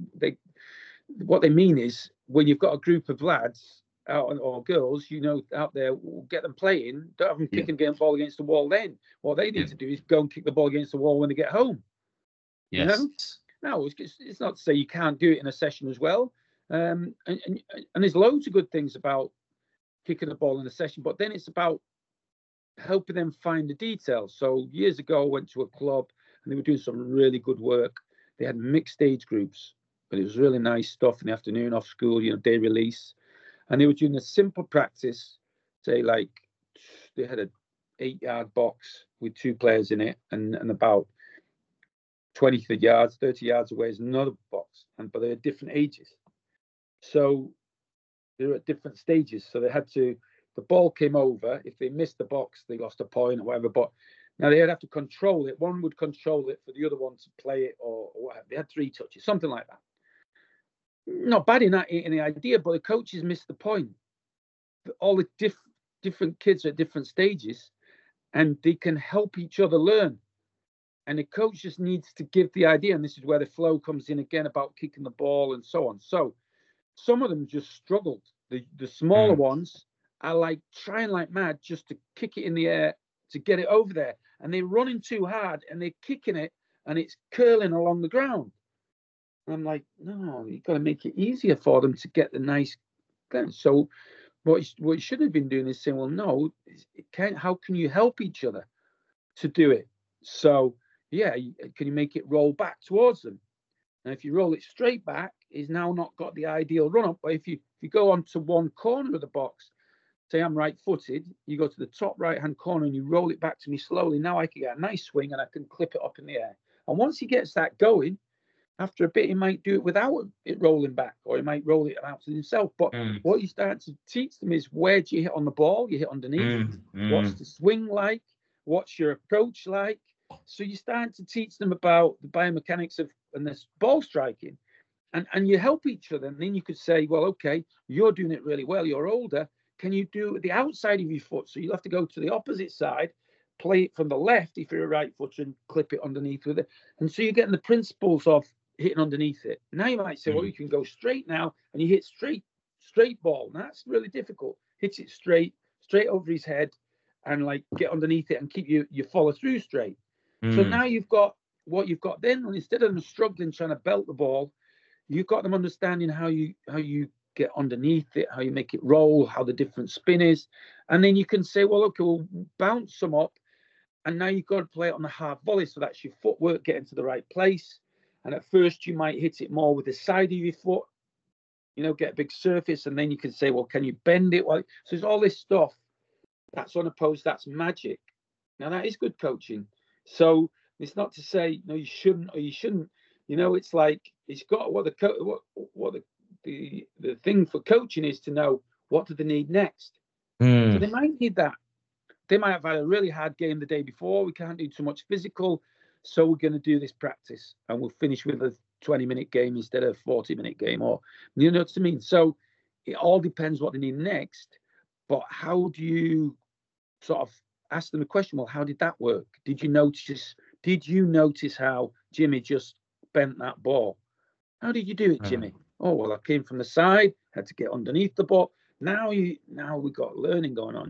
what they mean is, when you've got a group of lads out or girls, out there, get them playing. Don't have them kicking the ball against the wall. Then what they need to do is go and kick the ball against the wall when they get home. Yes. No, it's not to say you can't do it in a session as well. And there's loads of good things about kicking the ball in a session, but then it's about helping them find the details. So years ago, I went to a club and they were doing some really good work. They had mixed age groups, but it was really nice stuff in the afternoon off school, day release. And they were doing a simple practice, say like they had a 8-yard box with 2 players in it, and about 20 yards, 30 yards away is another box, but they're different ages. So they're at different stages. So they had to, the ball came over. If they missed the box, they lost a point or whatever. But now they'd have to control it. One would control it for the other one to play it or whatever. They had 3 touches, something like that. Not bad in the idea, but the coaches missed the point. All the different kids are at different stages, and they can help each other learn. And the coach just needs to give the idea, and this is where the flow comes in again about kicking the ball and so on. So some of them just struggled. The smaller ones are trying like mad just to kick it in the air to get it over there. And they're running too hard and they're kicking it and it's curling along the ground. And I'm like, no, you've got to make it easier for them to get the nice gun. So what you should have been doing is saying, well, no, how can you help each other to do it? So, can you make it roll back towards them? And if you roll it straight back, he's now not got the ideal run up. But if you go onto one corner of the box, say I'm right-footed, you go to the top right-hand corner and you roll it back to me slowly. Now I can get a nice swing and I can clip it up in the air. And once he gets that going, after a bit, he might do it without it rolling back, or he might roll it out to himself. But what you start to teach them is, where do you hit on the ball? You hit underneath. What's the swing like? What's your approach like? So you start to teach them about the biomechanics and this ball striking, and you help each other. And then you could say, well, okay, you're doing it really well. You're older. Can you do it the outside of your foot? So you'll have to go to the opposite side, play it from the left if you're a right footer, and clip it underneath with it. And so you're getting the principles of hitting underneath it. Now you might say, well, you can go straight now, and you hit straight ball. Now that's really difficult. Hit it straight over his head, and get underneath it and keep you follow through straight. So now you've got what you've got then, and instead of them struggling trying to belt the ball, you've got them understanding how you get underneath it, how you make it roll, how the different spin is. And then you can say, well, okay, we'll bounce them up. And now you've got to play it on the half volley. So that's your footwork getting to the right place. And at first you might hit it more with the side of your foot. get a big surface, and then you can say, well, can you bend it? Well, so there's all this stuff that's unopposed, that's magic. Now that is good coaching. So it's not to say no, you shouldn't or you shouldn't. It's like it's got what the thing for coaching is to know what do they need next. So they might need that. They might have had a really hard game the day before. We can't do too much physical, so we're going to do this practice, and we'll finish with a 20-minute game instead of a 40-minute game, or you know what I mean. So it all depends what they need next. But how do you sort of ask them a question? Well, how did that work? Did you notice how Jimmy just bent that ball? How did you do it, Jimmy? Oh, well, I came from the side, had to get underneath the ball. Now we've got learning going on,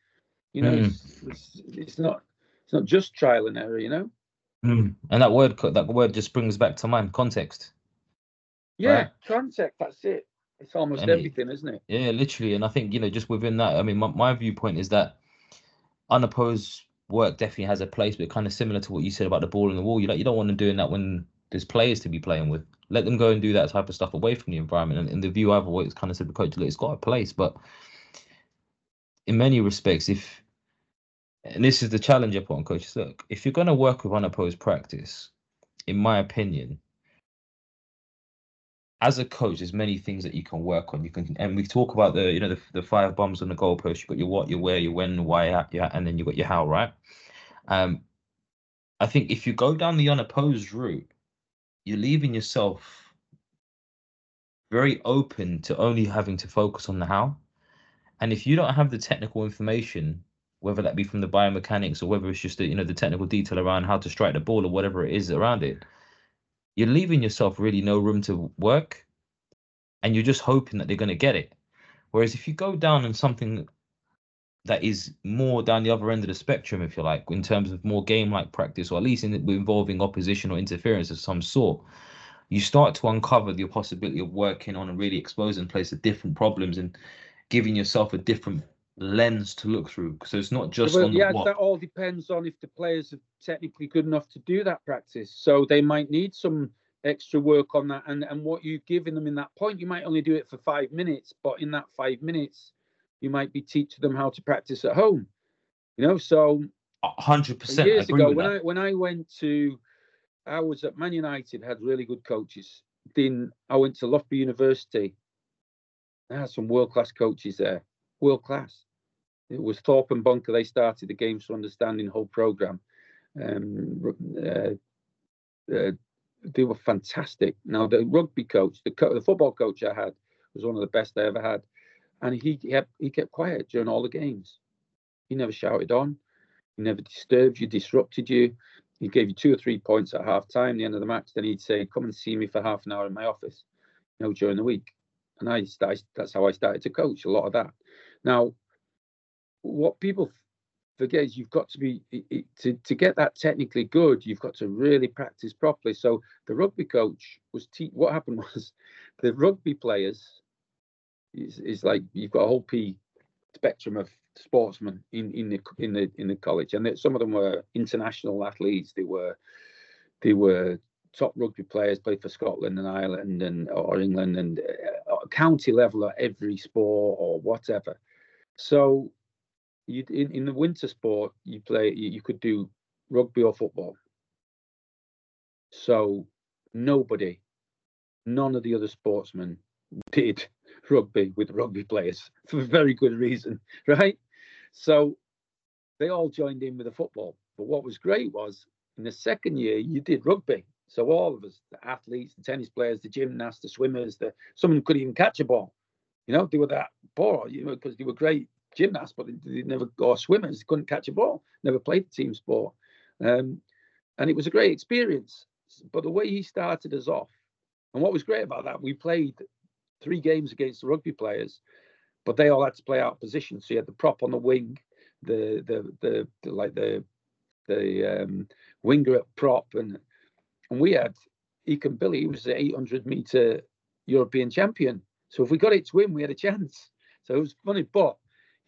it's not just trial and error, And that word just brings back to mind context. Yeah, right? Context, that's it. It's almost everything, isn't it? Yeah, literally. And I think, just within that, I mean, my viewpoint is that unopposed work definitely has a place, but kind of similar to what you said about the ball in the wall. You don't want to doing that when there's players to be playing with. Let them go and do that type of stuff away from the environment. And in the view I've always kind of said to coach, it's got a place, but in many respects, and this is the challenge I put on coaches, look, if you're going to work with unopposed practice, in my opinion, as a coach, there's many things that you can work on. And we talk about the 5 bums on the goalpost. You've got your what, your where, your when, why, and then you've got your how, right? I think if you go down the unopposed route, you're leaving yourself very open to only having to focus on the how. And if you don't have the technical information, whether that be from the biomechanics or whether it's just the technical detail around how to strike the ball or whatever it is around it, you're leaving yourself really no room to work, and you're just hoping that they're going to get it. Whereas if you go down on something that is more down the other end of the spectrum, if you like, in terms of more game-like practice, or at least involving opposition or interference of some sort, you start to uncover the possibility of working on and really exposing place to different problems and giving yourself a different lens to look through. So it's not just on the what. That all depends on if the players are technically good enough to do that practice. So they might need some extra work on that, and what you've given them in that point, you might only do it for 5 minutes, but in that 5 minutes you might be teaching them how to practice at home, so 100% years ago when I was at Man United, had really good coaches. Then I went to Loughborough University. I had some world-class coaches there, world-class. It was Thorpe and Bunker. They started the Games for Understanding whole program. They were fantastic. Now the rugby coach, the football coach I had, was one of the best I ever had, and he kept quiet during all the games. He never shouted on. He never disturbed you, disrupted you. He gave you 2 or 3 points at half time, the end of the match. Then he'd say, "Come and see me for half an hour in my office," during the week. And that's how I started to coach a lot of that. Now, what people forget is you've got to be to get that technically good. You've got to really practice properly. So the rugby coach was what happened was the rugby players is like you've got a whole spectrum of sportsmen in the college, and some of them were international athletes. They were top rugby players, played for Scotland and Ireland or England, and county level at every sport or whatever. So in the winter sport, you could do rugby or football. So none of the other sportsmen did rugby with rugby players for very good reason, right? So they all joined in with the football. But what was great was in the second year, you did rugby. So all of us, the athletes, the tennis players, the gymnasts, the swimmers, some of them couldn't even catch a ball. They were that poor, because they were great gymnasts, but they never or swimmers. They couldn't catch a ball, never played the team sport. And it was a great experience. But the way he started us off, and what was great about that, we played 3 games against the rugby players, but they all had to play out of position. So you had the prop on the wing, the winger at prop, and we had Eakin Billy. He was the 800-meter European champion. So if we got it to him, we had a chance. So it was funny. But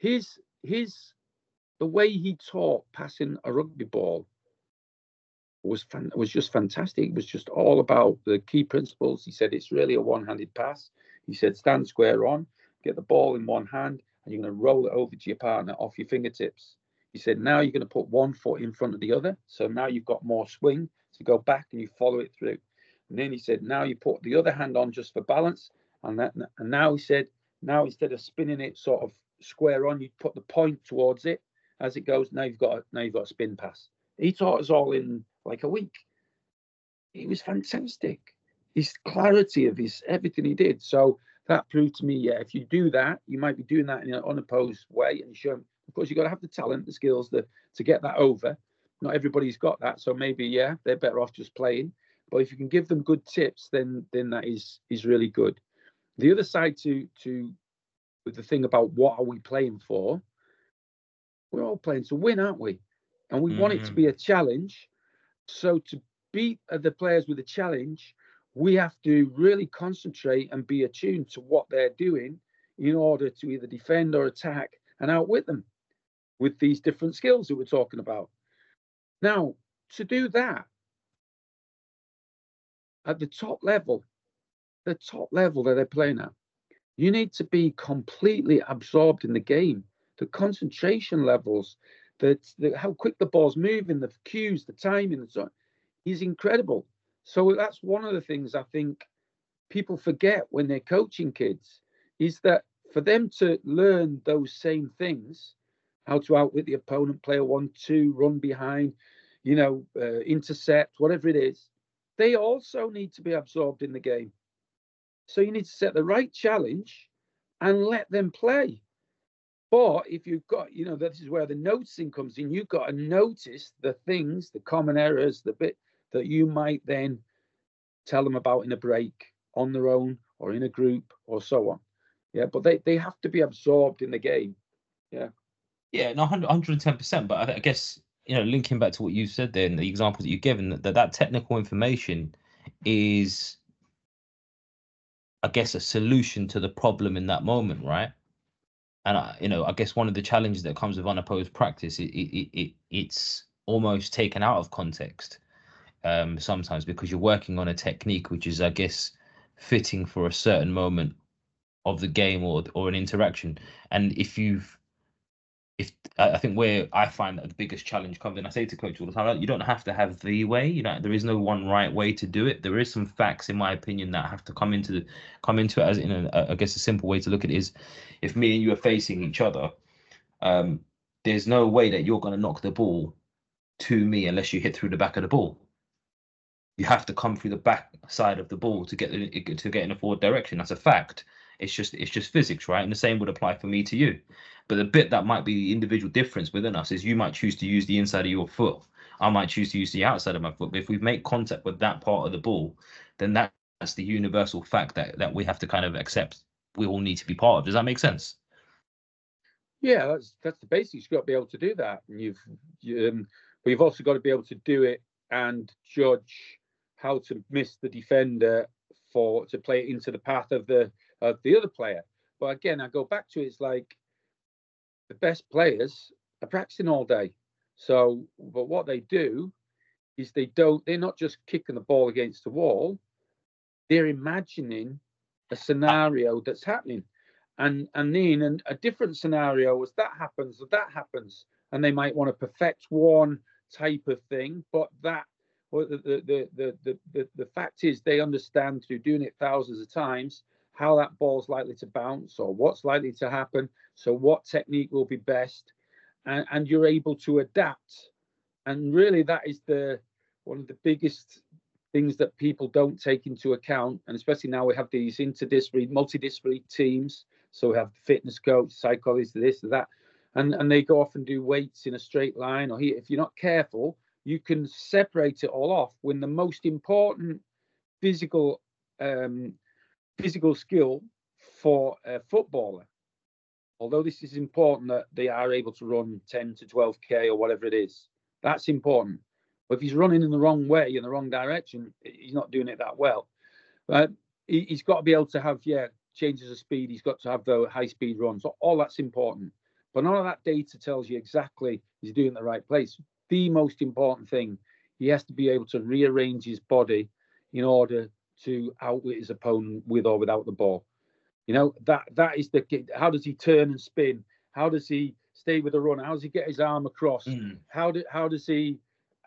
the way he taught passing a rugby ball was just fantastic. It was just all about the key principles. He said it's really a one-handed pass. He said, stand square on, get the ball in one hand, and you're going to roll it over to your partner off your fingertips. He said, now you're going to put one foot in front of the other. So now you've got more swing to go back and you follow it through. And then he said, now you put the other hand on just for balance. And now he said, now instead of spinning it sort of square on, you put the point towards it as it goes. Now you've got a spin pass. He taught us all in like a week. It was fantastic. His clarity of everything he did. So that proved to me, yeah, if you do that, you might be doing that in an unopposed way. And show, of course, you've got to have the talent, the skills to get that over. Not everybody's got that. So maybe, yeah, they're better off just playing. But if you can give them good tips, then that is really good. The other side to the thing about what are we playing for, we're all playing to win, aren't we? And we want it to be a challenge. So to beat the players with a challenge, we have to really concentrate and be attuned to what they're doing in order to either defend or attack and outwit them with these different skills that we're talking about. Now, to do that at the top level that they're playing at, you need to be completely absorbed in the game. The concentration levels, how quick the ball's moving, the cues, the timing, and so on, is incredible. So that's one of the things I think people forget when they're coaching kids, is that for them to learn those same things, how to outwit the opponent, play a 1-2, run behind, intercept, whatever it is, they also need to be absorbed in the game. So you need to set the right challenge and let them play. But if you've got, this is where the noticing comes in. You've got to notice the things, the common errors, the bit that you might then tell them about in a break, on their own, or in a group, or so on. Yeah, but they have to be absorbed in the game. Yeah. Yeah, no, 110%. But I guess, linking back to what you said there and the examples that you've given, that technical information is, I guess, a solution to the problem in that moment, right? And I guess one of the challenges that comes with unopposed practice, it's almost taken out of context sometimes, because you're working on a technique which is, I guess, fitting for a certain moment of the game or an interaction. And I think where I find that the biggest challenge comes in, I say to coach all the time, you don't have to have the way. There is no one right way to do it. There is some facts, in my opinion, that have to come into it as I guess a simple way to look at it is, if me and you are facing each other, there's no way that you're going to knock the ball to me unless you hit through the back of the ball. You have to come through the back side of the ball to get in a forward direction. That's a fact. It's just physics, right? And the same would apply for me to you. But the bit that might be the individual difference within us is you might choose to use the inside of your foot. I might choose to use the outside of my foot. But if we make contact with that part of the ball, then that's the universal fact that we have to kind of accept we all need to be part of. Does that make sense? Yeah, that's the basics. You've got to be able to do that. And but you've also got to be able to do it and judge how to miss the defender to play it into the path of the other player. But again, I go back to it's like the best players are practicing all day. So, but what they do is they're not just kicking the ball against the wall. They're imagining a scenario that's happening. And then a different scenario as that happens, and they might want to perfect one type of thing, but the fact is they understand through doing it thousands of times how that ball's likely to bounce or what's likely to happen. So what technique will be best, and you're able to adapt. And really, that is one of the biggest things that people don't take into account. And especially now we have these multidisciplinary teams. So we have the fitness coach, psychologist, this or that, and they go off and do weights in a straight line. Or if you're not careful, you can separate it all off when the most important physical skill for a footballer, although this is important that they are able to run 10 to 12k or whatever it is, that's important. But if he's running in the wrong way, in the wrong direction, he's not doing it that well. He's got to be able to have changes of speed. He's got to have the high speed runs. So all that's important. But none of that data tells you exactly he's doing the right place. The most important thing, he has to be able to rearrange his body in order to outwit his opponent with or without the ball. You know, that is how does he turn and spin? How does he stay with the run? How does he get his arm across? How does he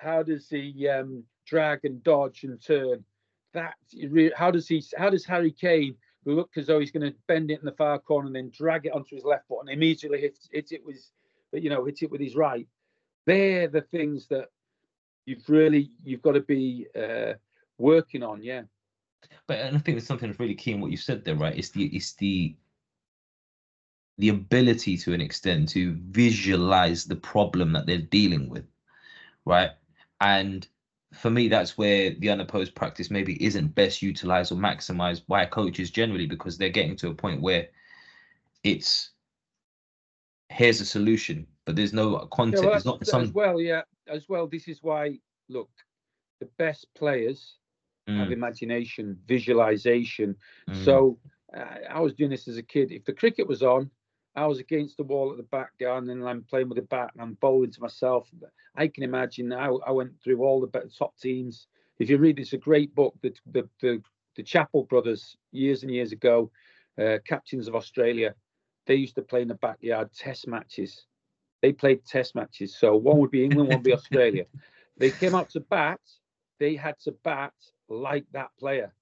drag and dodge and turn? How does Harry Kane look as though he's going to bend it in the far corner and then drag it onto his left foot and immediately hit it with his right? They're the things that you've got to be working on, yeah. But and I think there's something that's really key in what you said there, right? It's the ability to an extent to visualize the problem that they're dealing with, right? And for me, that's where the unopposed practice maybe isn't best utilized or maximized by coaches generally, because they're getting to a point where it's here's a solution, but there's no content. There's not some as well. This is why, look, the best players have imagination, visualization. So I was doing this as a kid. If the cricket was on, I was against the wall at the back garden and I'm playing with the bat and I'm bowling to myself. I can imagine now. I went through all the top teams. If you read, it's a great book, the Chappell brothers, years and years ago, captains of Australia. They used to play in the backyard test matches. They played test matches. So one would be England, one would be Australia. They came out to bat. They had to bat like that player.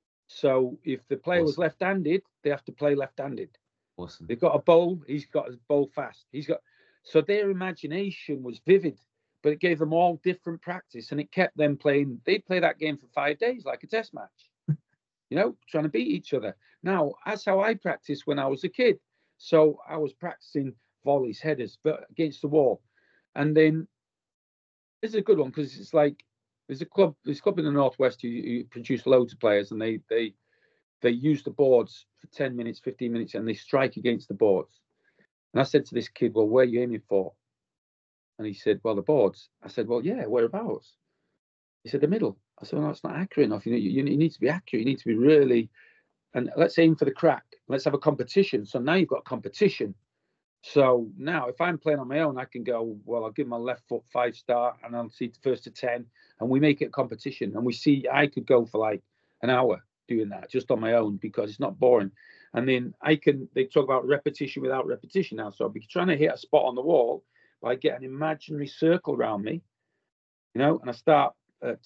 So if the player was left-handed, they have to play left-handed. Awesome. They've got a bowl. He's got his bowl fast. So their imagination was vivid, but it gave them all different practice, and it kept them playing. They'd play that game for 5 days like a test match, trying to beat each other. Now, that's how I practiced when I was a kid. So I was practicing volleys, headers, but against the wall. And then this is a good one because it's like there's a club in the Northwest who produce loads of players, and they use the boards for 10 minutes, 15 minutes, and they strike against the boards. And I said to this kid, well, where are you aiming for? And he said, well, the boards. I said, well, yeah, whereabouts? He said, the middle. I said, well, that's not accurate enough. You need to be accurate. You need to be really, and let's aim for the crack. Let's have a competition. So now you've got competition. So now if I'm playing on my own, I can go, well, I'll give my left foot 5-star and I'll see the first to 10 and we make it a competition. And we see, I could go for like an hour doing that just on my own because it's not boring. And then they talk about repetition without repetition now. So I'll be trying to hit a spot on the wall by getting an imaginary circle around me, and I start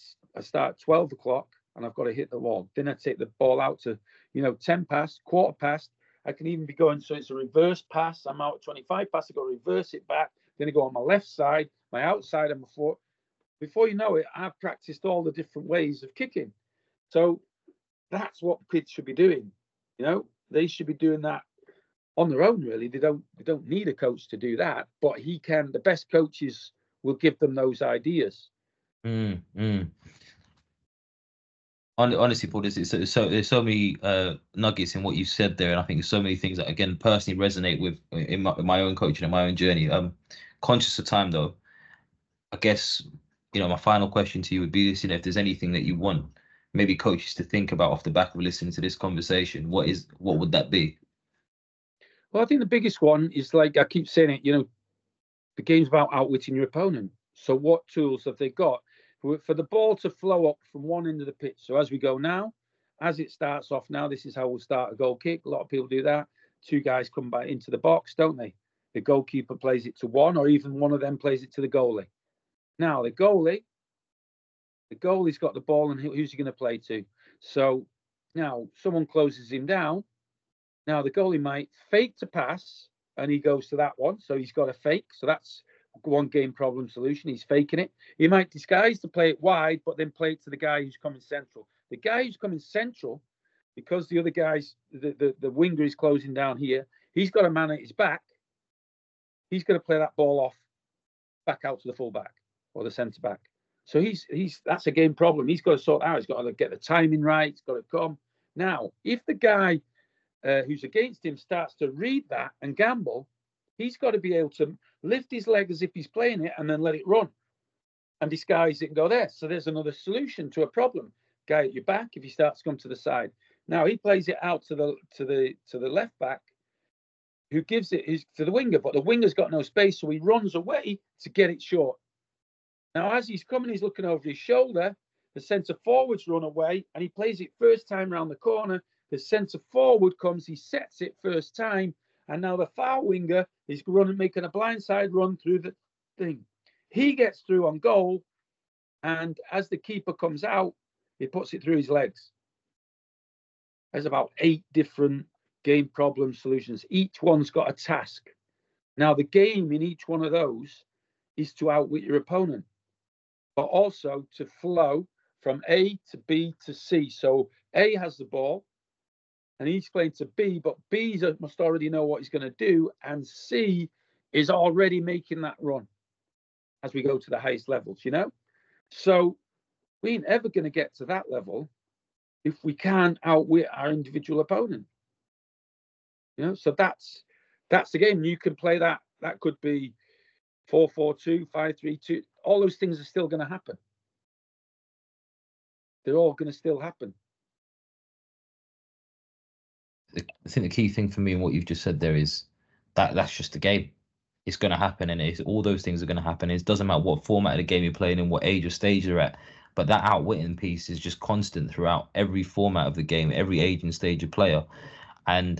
at 12 o'clock and I've got to hit the wall. Then I take the ball out to, 10 past, quarter past. I can even be going, so it's a reverse pass. I'm out at 25 past, I've got to reverse it back. Then I go on my left side, my outside and my foot. Before you know it, I've practiced all the different ways of kicking. So that's what kids should be doing. They should be doing that on their own, really. They don't need a coach to do that, but the best coaches will give them those ideas. Honestly, Paul, there's so many nuggets in what you said there, and I think there's so many things that, again, personally resonate with in my own coaching and my own journey. Conscious of time, though, I guess, my final question to you would be this, if there's anything that you want maybe coaches to think about off the back of listening to this conversation, what would that be? Well, I think the biggest one is, like I keep saying it, the game's about outwitting your opponent. So what tools have they got for the ball to flow up from one end of the pitch? So as we go now, as it starts off now, this is how we'll start a goal kick. A lot of people do that. 2 guys come back into the box, don't they? The goalkeeper plays it to one, or even one of them plays it to the goalie. Now, the goalie's got the ball, and who's he going to play to? So now someone closes him down. Now the goalie might fake to pass, and he goes to that one. So he's got a fake. So that's one game problem solution. He's faking it. He might disguise to play it wide, but then play it to the guy who's coming central. The guy who's coming central, because the other guy's, the winger is closing down here, he's got a man at his back. He's going to play that ball off back out to the fullback or the centre back. So that's a game problem. He's got to sort out. He's got to get the timing right. He's got to come. Now, if the guy who's against him starts to read that and gamble, he's got to be able to lift his leg as if he's playing it and then let it run and disguise it and go there. So there's another solution to a problem. Guy at your back, if he starts to come to the side. Now he plays it out to the left back, who gives it to the winger, but the winger's got no space, so he runs away to get it short. Now, as he's coming, he's looking over his shoulder. The centre forwards run away, and he plays it first time round the corner, The centre forward comes, he sets it first time, and now the far winger is making a blindside run through the thing. He gets through on goal, and as the keeper comes out, he puts it through his legs. There's about 8 different game problem solutions. Each one's got a task. Now, the game in each one of those is to outwit your opponent, but also to flow from A to B to C. So A has the ball, and he's playing to B, but B must already know what he's going to do, and C is already making that run as we go to the highest levels, you know? So we ain't ever going to get to that level if we can't outwit our individual opponent. You know, so that's the game. You can play that. That could be 4-4-2, 5-3-2. All those things are still going to happen. They're all going to still happen. I think the key thing for me and what you've just said there is that's just the game. It's going to happen, and all those things are going to happen. It doesn't matter what format of the game you're playing in, what age or stage you're at, but that outwitting piece is just constant throughout every format of the game, every age and stage of player. And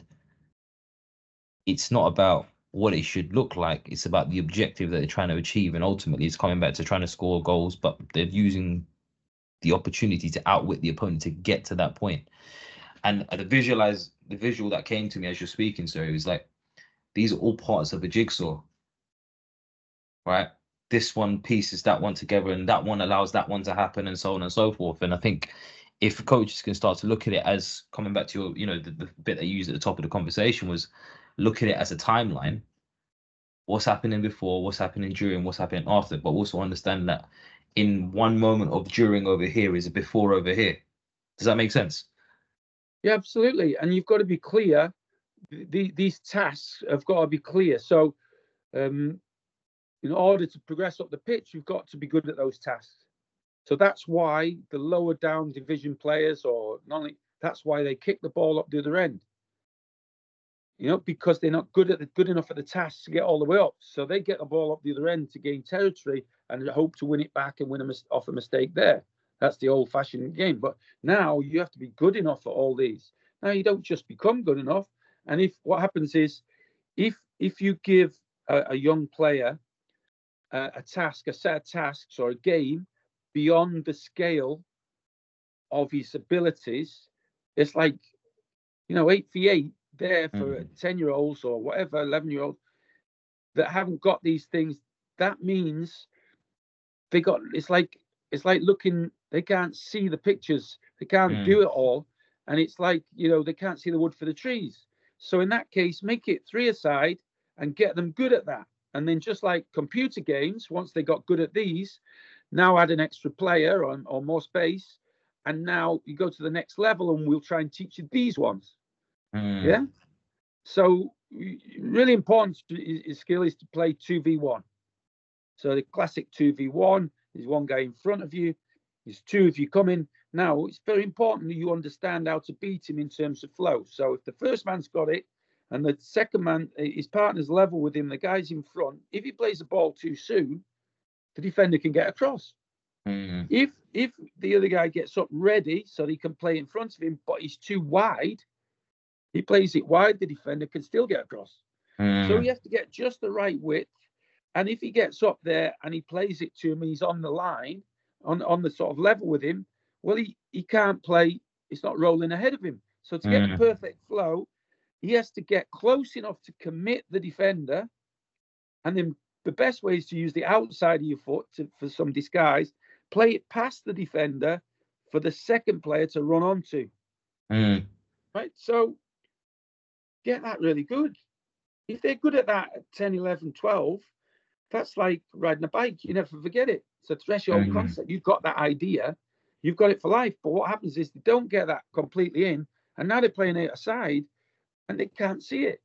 it's not about what it should look like. It's about the objective that they're trying to achieve, and ultimately it's coming back to trying to score goals, but they're using the opportunity to outwit the opponent to get to that point. And the visual that came to me as you're speaking, sir, is like, these are all parts of a jigsaw, right? This one pieces that one together, and that one allows that one to happen, and so on and so forth. And I think if coaches can start to look at it as, coming back to your, the bit that you used at the top of the conversation was, look at it as a timeline. What's happening before, what's happening during, what's happening after, but also understand that in one moment of during over here is a before over here. Does that make sense? Yeah, absolutely. And you've got to be clear. These tasks have got to be clear. So in order to progress up the pitch, you've got to be good at those tasks. So that's why the lower down division players, or not only, that's why they kick the ball up the other end. You know, because they're not good enough at the task to get all the way up. So they get the ball up the other end to gain territory and hope to win it back and win off a mistake there. That's the old-fashioned game. But now you have to be good enough at all these. Now you don't just become good enough. And if what happens is, if you give a young player a task, a set of tasks or a game beyond the scale of his abilities, it's like, 8v8 there for 10-year-olds or whatever, 11-year-olds that haven't got these things. That means it's like looking, they can't see the pictures, they can't do it all, and it's like, they can't see the wood for the trees. So in that case, make it 3 aside and get them good at that. And then, just like computer games, once they got good at these, now add an extra player or more space, and now you go to the next level, and we'll try and teach you these ones. Yeah. So really important skill is to play 2v1. So the classic 2v1 is one guy in front of you. There's 2 if you come in. Now it's very important that you understand how to beat him in terms of flow. So if the first man's got it and the second man, his partner's level with him, the guy's in front, if he plays the ball too soon, the defender can get across. If the other guy gets up ready so that he can play in front of him, but he's too wide, he plays it wide, the defender can still get across. So he has to get just the right width. And if he gets up there and he plays it to him, he's on the line, on the sort of level with him, well, he can't play. It's not rolling ahead of him. So to get the perfect flow, he has to get close enough to commit the defender. And then the best way is to use the outside of your foot for some disguise, play it past the defender for the second player to run onto. Right? So get that really good. If they're good at that at 10, 11, 12, that's like riding a bike. You never forget it. It's a threshold concept. You've got that idea. You've got it for life. But what happens is they don't get that completely in. And now they're playing it aside and they can't see it.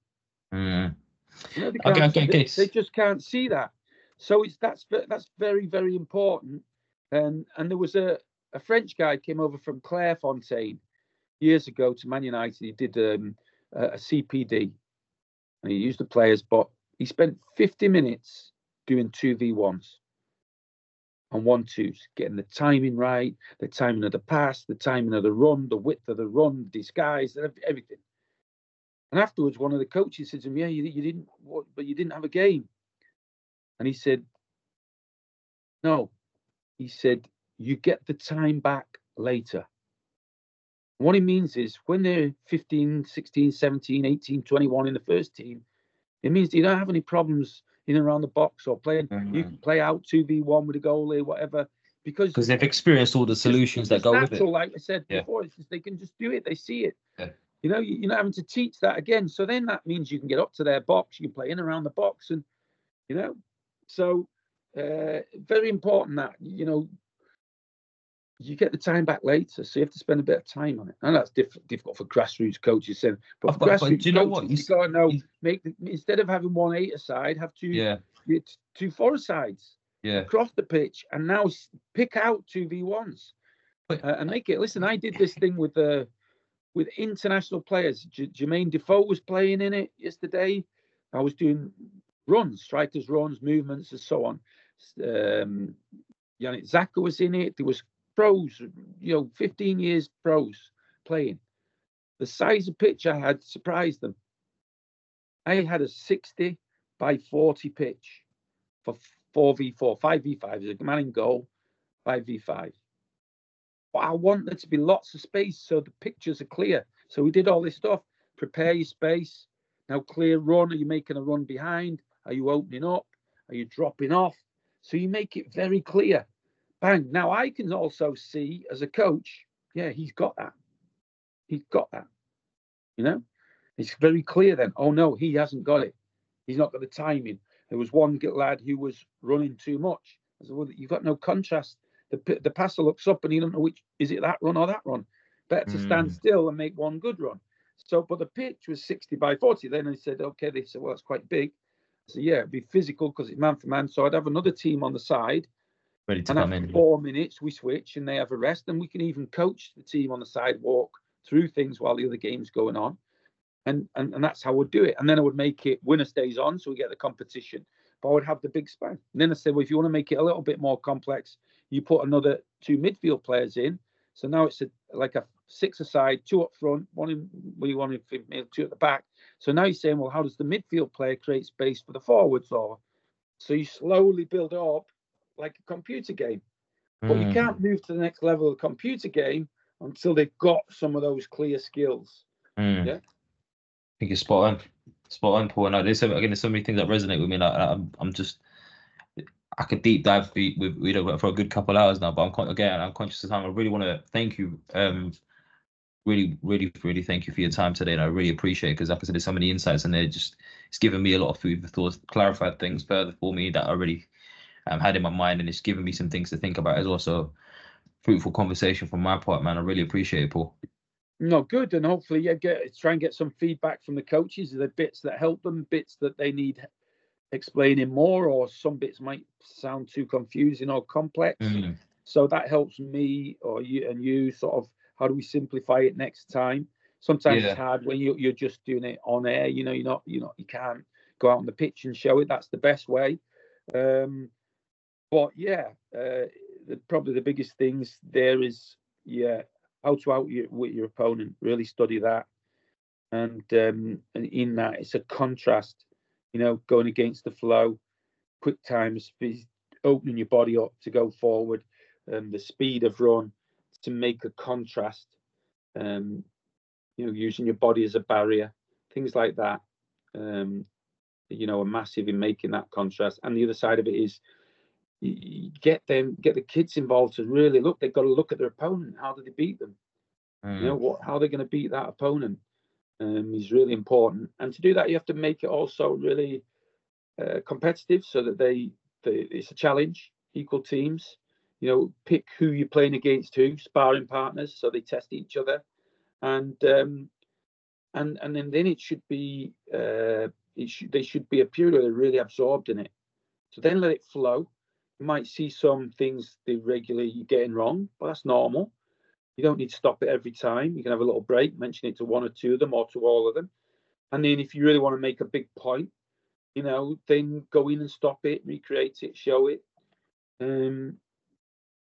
They just can't see that. So that's very, very important. And there was a French guy came over from Clairefontaine years ago to Man United. He did a CPD. And he used the players, but he spent 50 minutes doing 2v1s. and 1-2s, getting the timing right, the timing of the pass, the timing of the run, the width of the run, disguise, everything. And afterwards, one of the coaches said to him, "Yeah, you didn't, but you didn't have a game." And he said, "No." He said, "You get the time back later." And what he means is when they're 15, 16, 17, 18, 21 in the first team, it means you don't have any problems in and around the box or playing. You can play out 2v1 with a goalie, whatever, because they've experienced all the solutions that go with it. Like I said before, it's just, they can just do it. They see it. Yeah. You know, you're not having to teach that again. So then that means you can get up to their box, you can play in and around the box, and you know, so very important that you get the time back later, so you have to spend a bit of time on it. And that's difficult for grassroots coaches, but for grassroots do you know what? You got to know, instead of having 1 8-a-side, have two 4-a-sides across the pitch, and now pick out 2v1s and make it. Listen, I did this thing with international players. Jermaine Defoe was playing in it yesterday. I was doing runs, strikers runs, movements, and so on. Yannick Zaka was in it. There was pros, 15 years pros playing. The size of pitch I had surprised them. I had a 60 by 40 pitch for 4v4, 5v5 is a man in goal, 5v5. But I want there to be lots of space so the pictures are clear. So we did all this stuff. Prepare your space. Now clear run. Are you making a run behind? Are you opening up? Are you dropping off? So you make it very clear. Bang. Now I can also see as a coach, he's got that. He's got that. It's very clear then. Oh no, he hasn't got it. He's not got the timing. There was one lad who was running too much. I said, well, you've got no contrast. The passer looks up and he don't know which, is it that run or that run? Better to stand still and make one good run. So, but the pitch was 60 by 40. Then I said, okay, they said, well, it's quite big. I said, yeah, it'd be physical because it's man for man. So I'd have another team on the side. Ready to come in. 4 minutes, we switch and they have a rest. And we can even coach the team on the side, walk through things while the other game's going on. And that's how we'd do it. And then I would make it winner stays on, so we get the competition. But I would have the big span. And then I said, well, if you want to make it a little bit more complex, you put another 2 midfield players in. So now it's like a 6-a-side, 2 up front, 1 in where you want to 2 at the back. So now you're saying, well, how does the midfield player create space for the forwards? Or so you slowly build it up like a computer game. But you can't move to the next level of the computer game until they've got some of those clear skills. Yeah. I think you're spot on, Paul. And there's so many things that resonate with me. Like I could deep dive for a good couple hours now, but I'm conscious of time. I really want to thank you, really, really, really thank you for your time today, and I really appreciate it because, like I said, there's so many insights, and it's given me a lot of food for thought, clarified things further for me that I already had in my mind, and it's given me some things to think about as well. So, fruitful conversation from my part, man. I really appreciate it, Paul. No, good, and hopefully, try and get some feedback from the coaches. The bits that help them, bits that they need explaining more, or some bits might sound too confusing or complex. So that helps me or you sort of, how do we simplify it next time? Sometimes it's hard when you're just doing it on air. You can't go out on the pitch and show it. That's the best way. But probably the biggest things there is how to outwit your opponent. Really study that, and in that it's a contrast. Going against the flow, quick times, opening your body up to go forward, the speed of run to make a contrast. Using your body as a barrier, things like that. Are massive in making that contrast. And the other side of it is get the kids involved to really look. They've got to look at their opponent. How do they beat them? How they're going to beat that opponent is really important. And to do that, you have to make it also really competitive, so that it's a challenge. Equal teams. Pick who you're playing against, sparring partners, so they test each other, and then it should be they should be a period where they're really absorbed in it. So then let it flow. You might see some things they regularly getting wrong, but that's normal. You don't need to stop it every time. You can have a little break, mention it to 1 or 2 of them or to all of them, and then if you really want to make a big point, then go in and stop it, recreate it, show it.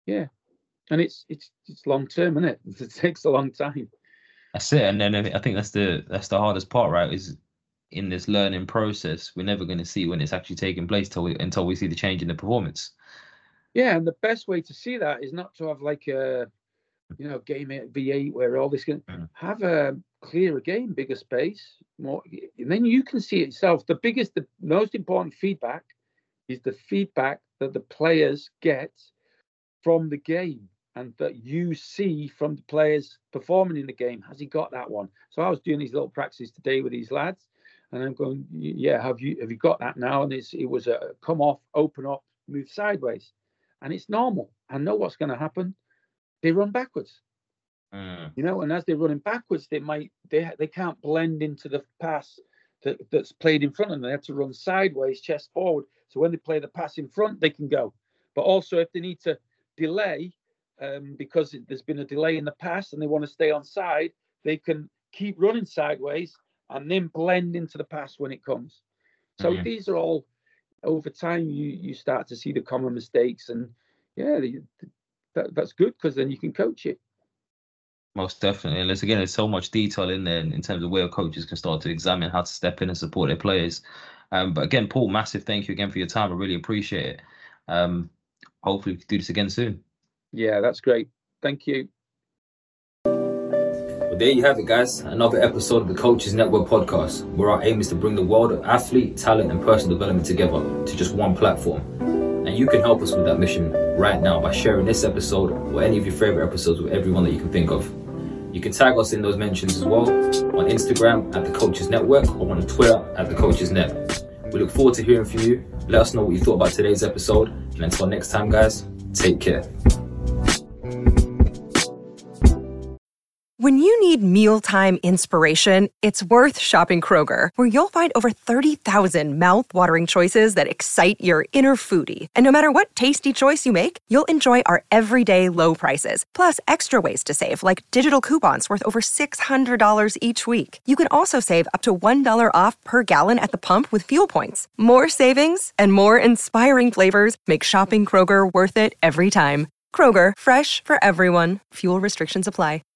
Yeah, and it's long term, isn't it? It takes a long time. That's it. And then I think that's the hardest part, right? Is in this learning process, we're never going to see when it's actually taking place until we see the change in the performance. Yeah, and the best way to see that is not to have like a, game 8 V8 where all this can have a clearer game, bigger space, more, and then you can see it yourself. The most important feedback is the feedback that the players get from the game and that you see from the players performing in the game. Has he got that one? So I was doing these little practices today with these lads, and I'm going, yeah, have you got that now? And it was a come off, open up, move sideways, and it's normal. I know what's going to happen. They run backwards, and as they're running backwards, they can't blend into the pass that's played in front of them. They have to run sideways, chest forward. So when they play the pass in front, they can go. But also if they need to delay, because there's been a delay in the pass and they want to stay on side, they can keep running sideways and then blend into the pass when it comes. So these are all, over time, you start to see the common mistakes, and that's good because then you can coach it. Most definitely. And there's so much detail in there in terms of where coaches can start to examine how to step in and support their players. But again, Paul, massive thank you again for your time. I really appreciate it. Hopefully we can do this again soon. Yeah, that's great. Thank you. Well, there you have it, guys. Another episode of the Coaches Network podcast, where our aim is to bring the world of athlete, talent, and personal development together to just one platform. And you can help us with that mission right now by sharing this episode or any of your favorite episodes with everyone that you can think of. You can tag us in those mentions as well on Instagram at the Coaches Network or on Twitter at the Coaches Net. We look forward to hearing from you. Let us know what you thought about today's episode. And until next time, guys, take care. When you need mealtime inspiration, it's worth shopping Kroger, where you'll find over 30,000 mouth-watering choices that excite your inner foodie. And no matter what tasty choice you make, you'll enjoy our everyday low prices, plus extra ways to save, like digital coupons worth over $600 each week. You can also save up to $1 off per gallon at the pump with fuel points. More savings and more inspiring flavors make shopping Kroger worth it every time. Kroger, fresh for everyone. Fuel restrictions apply.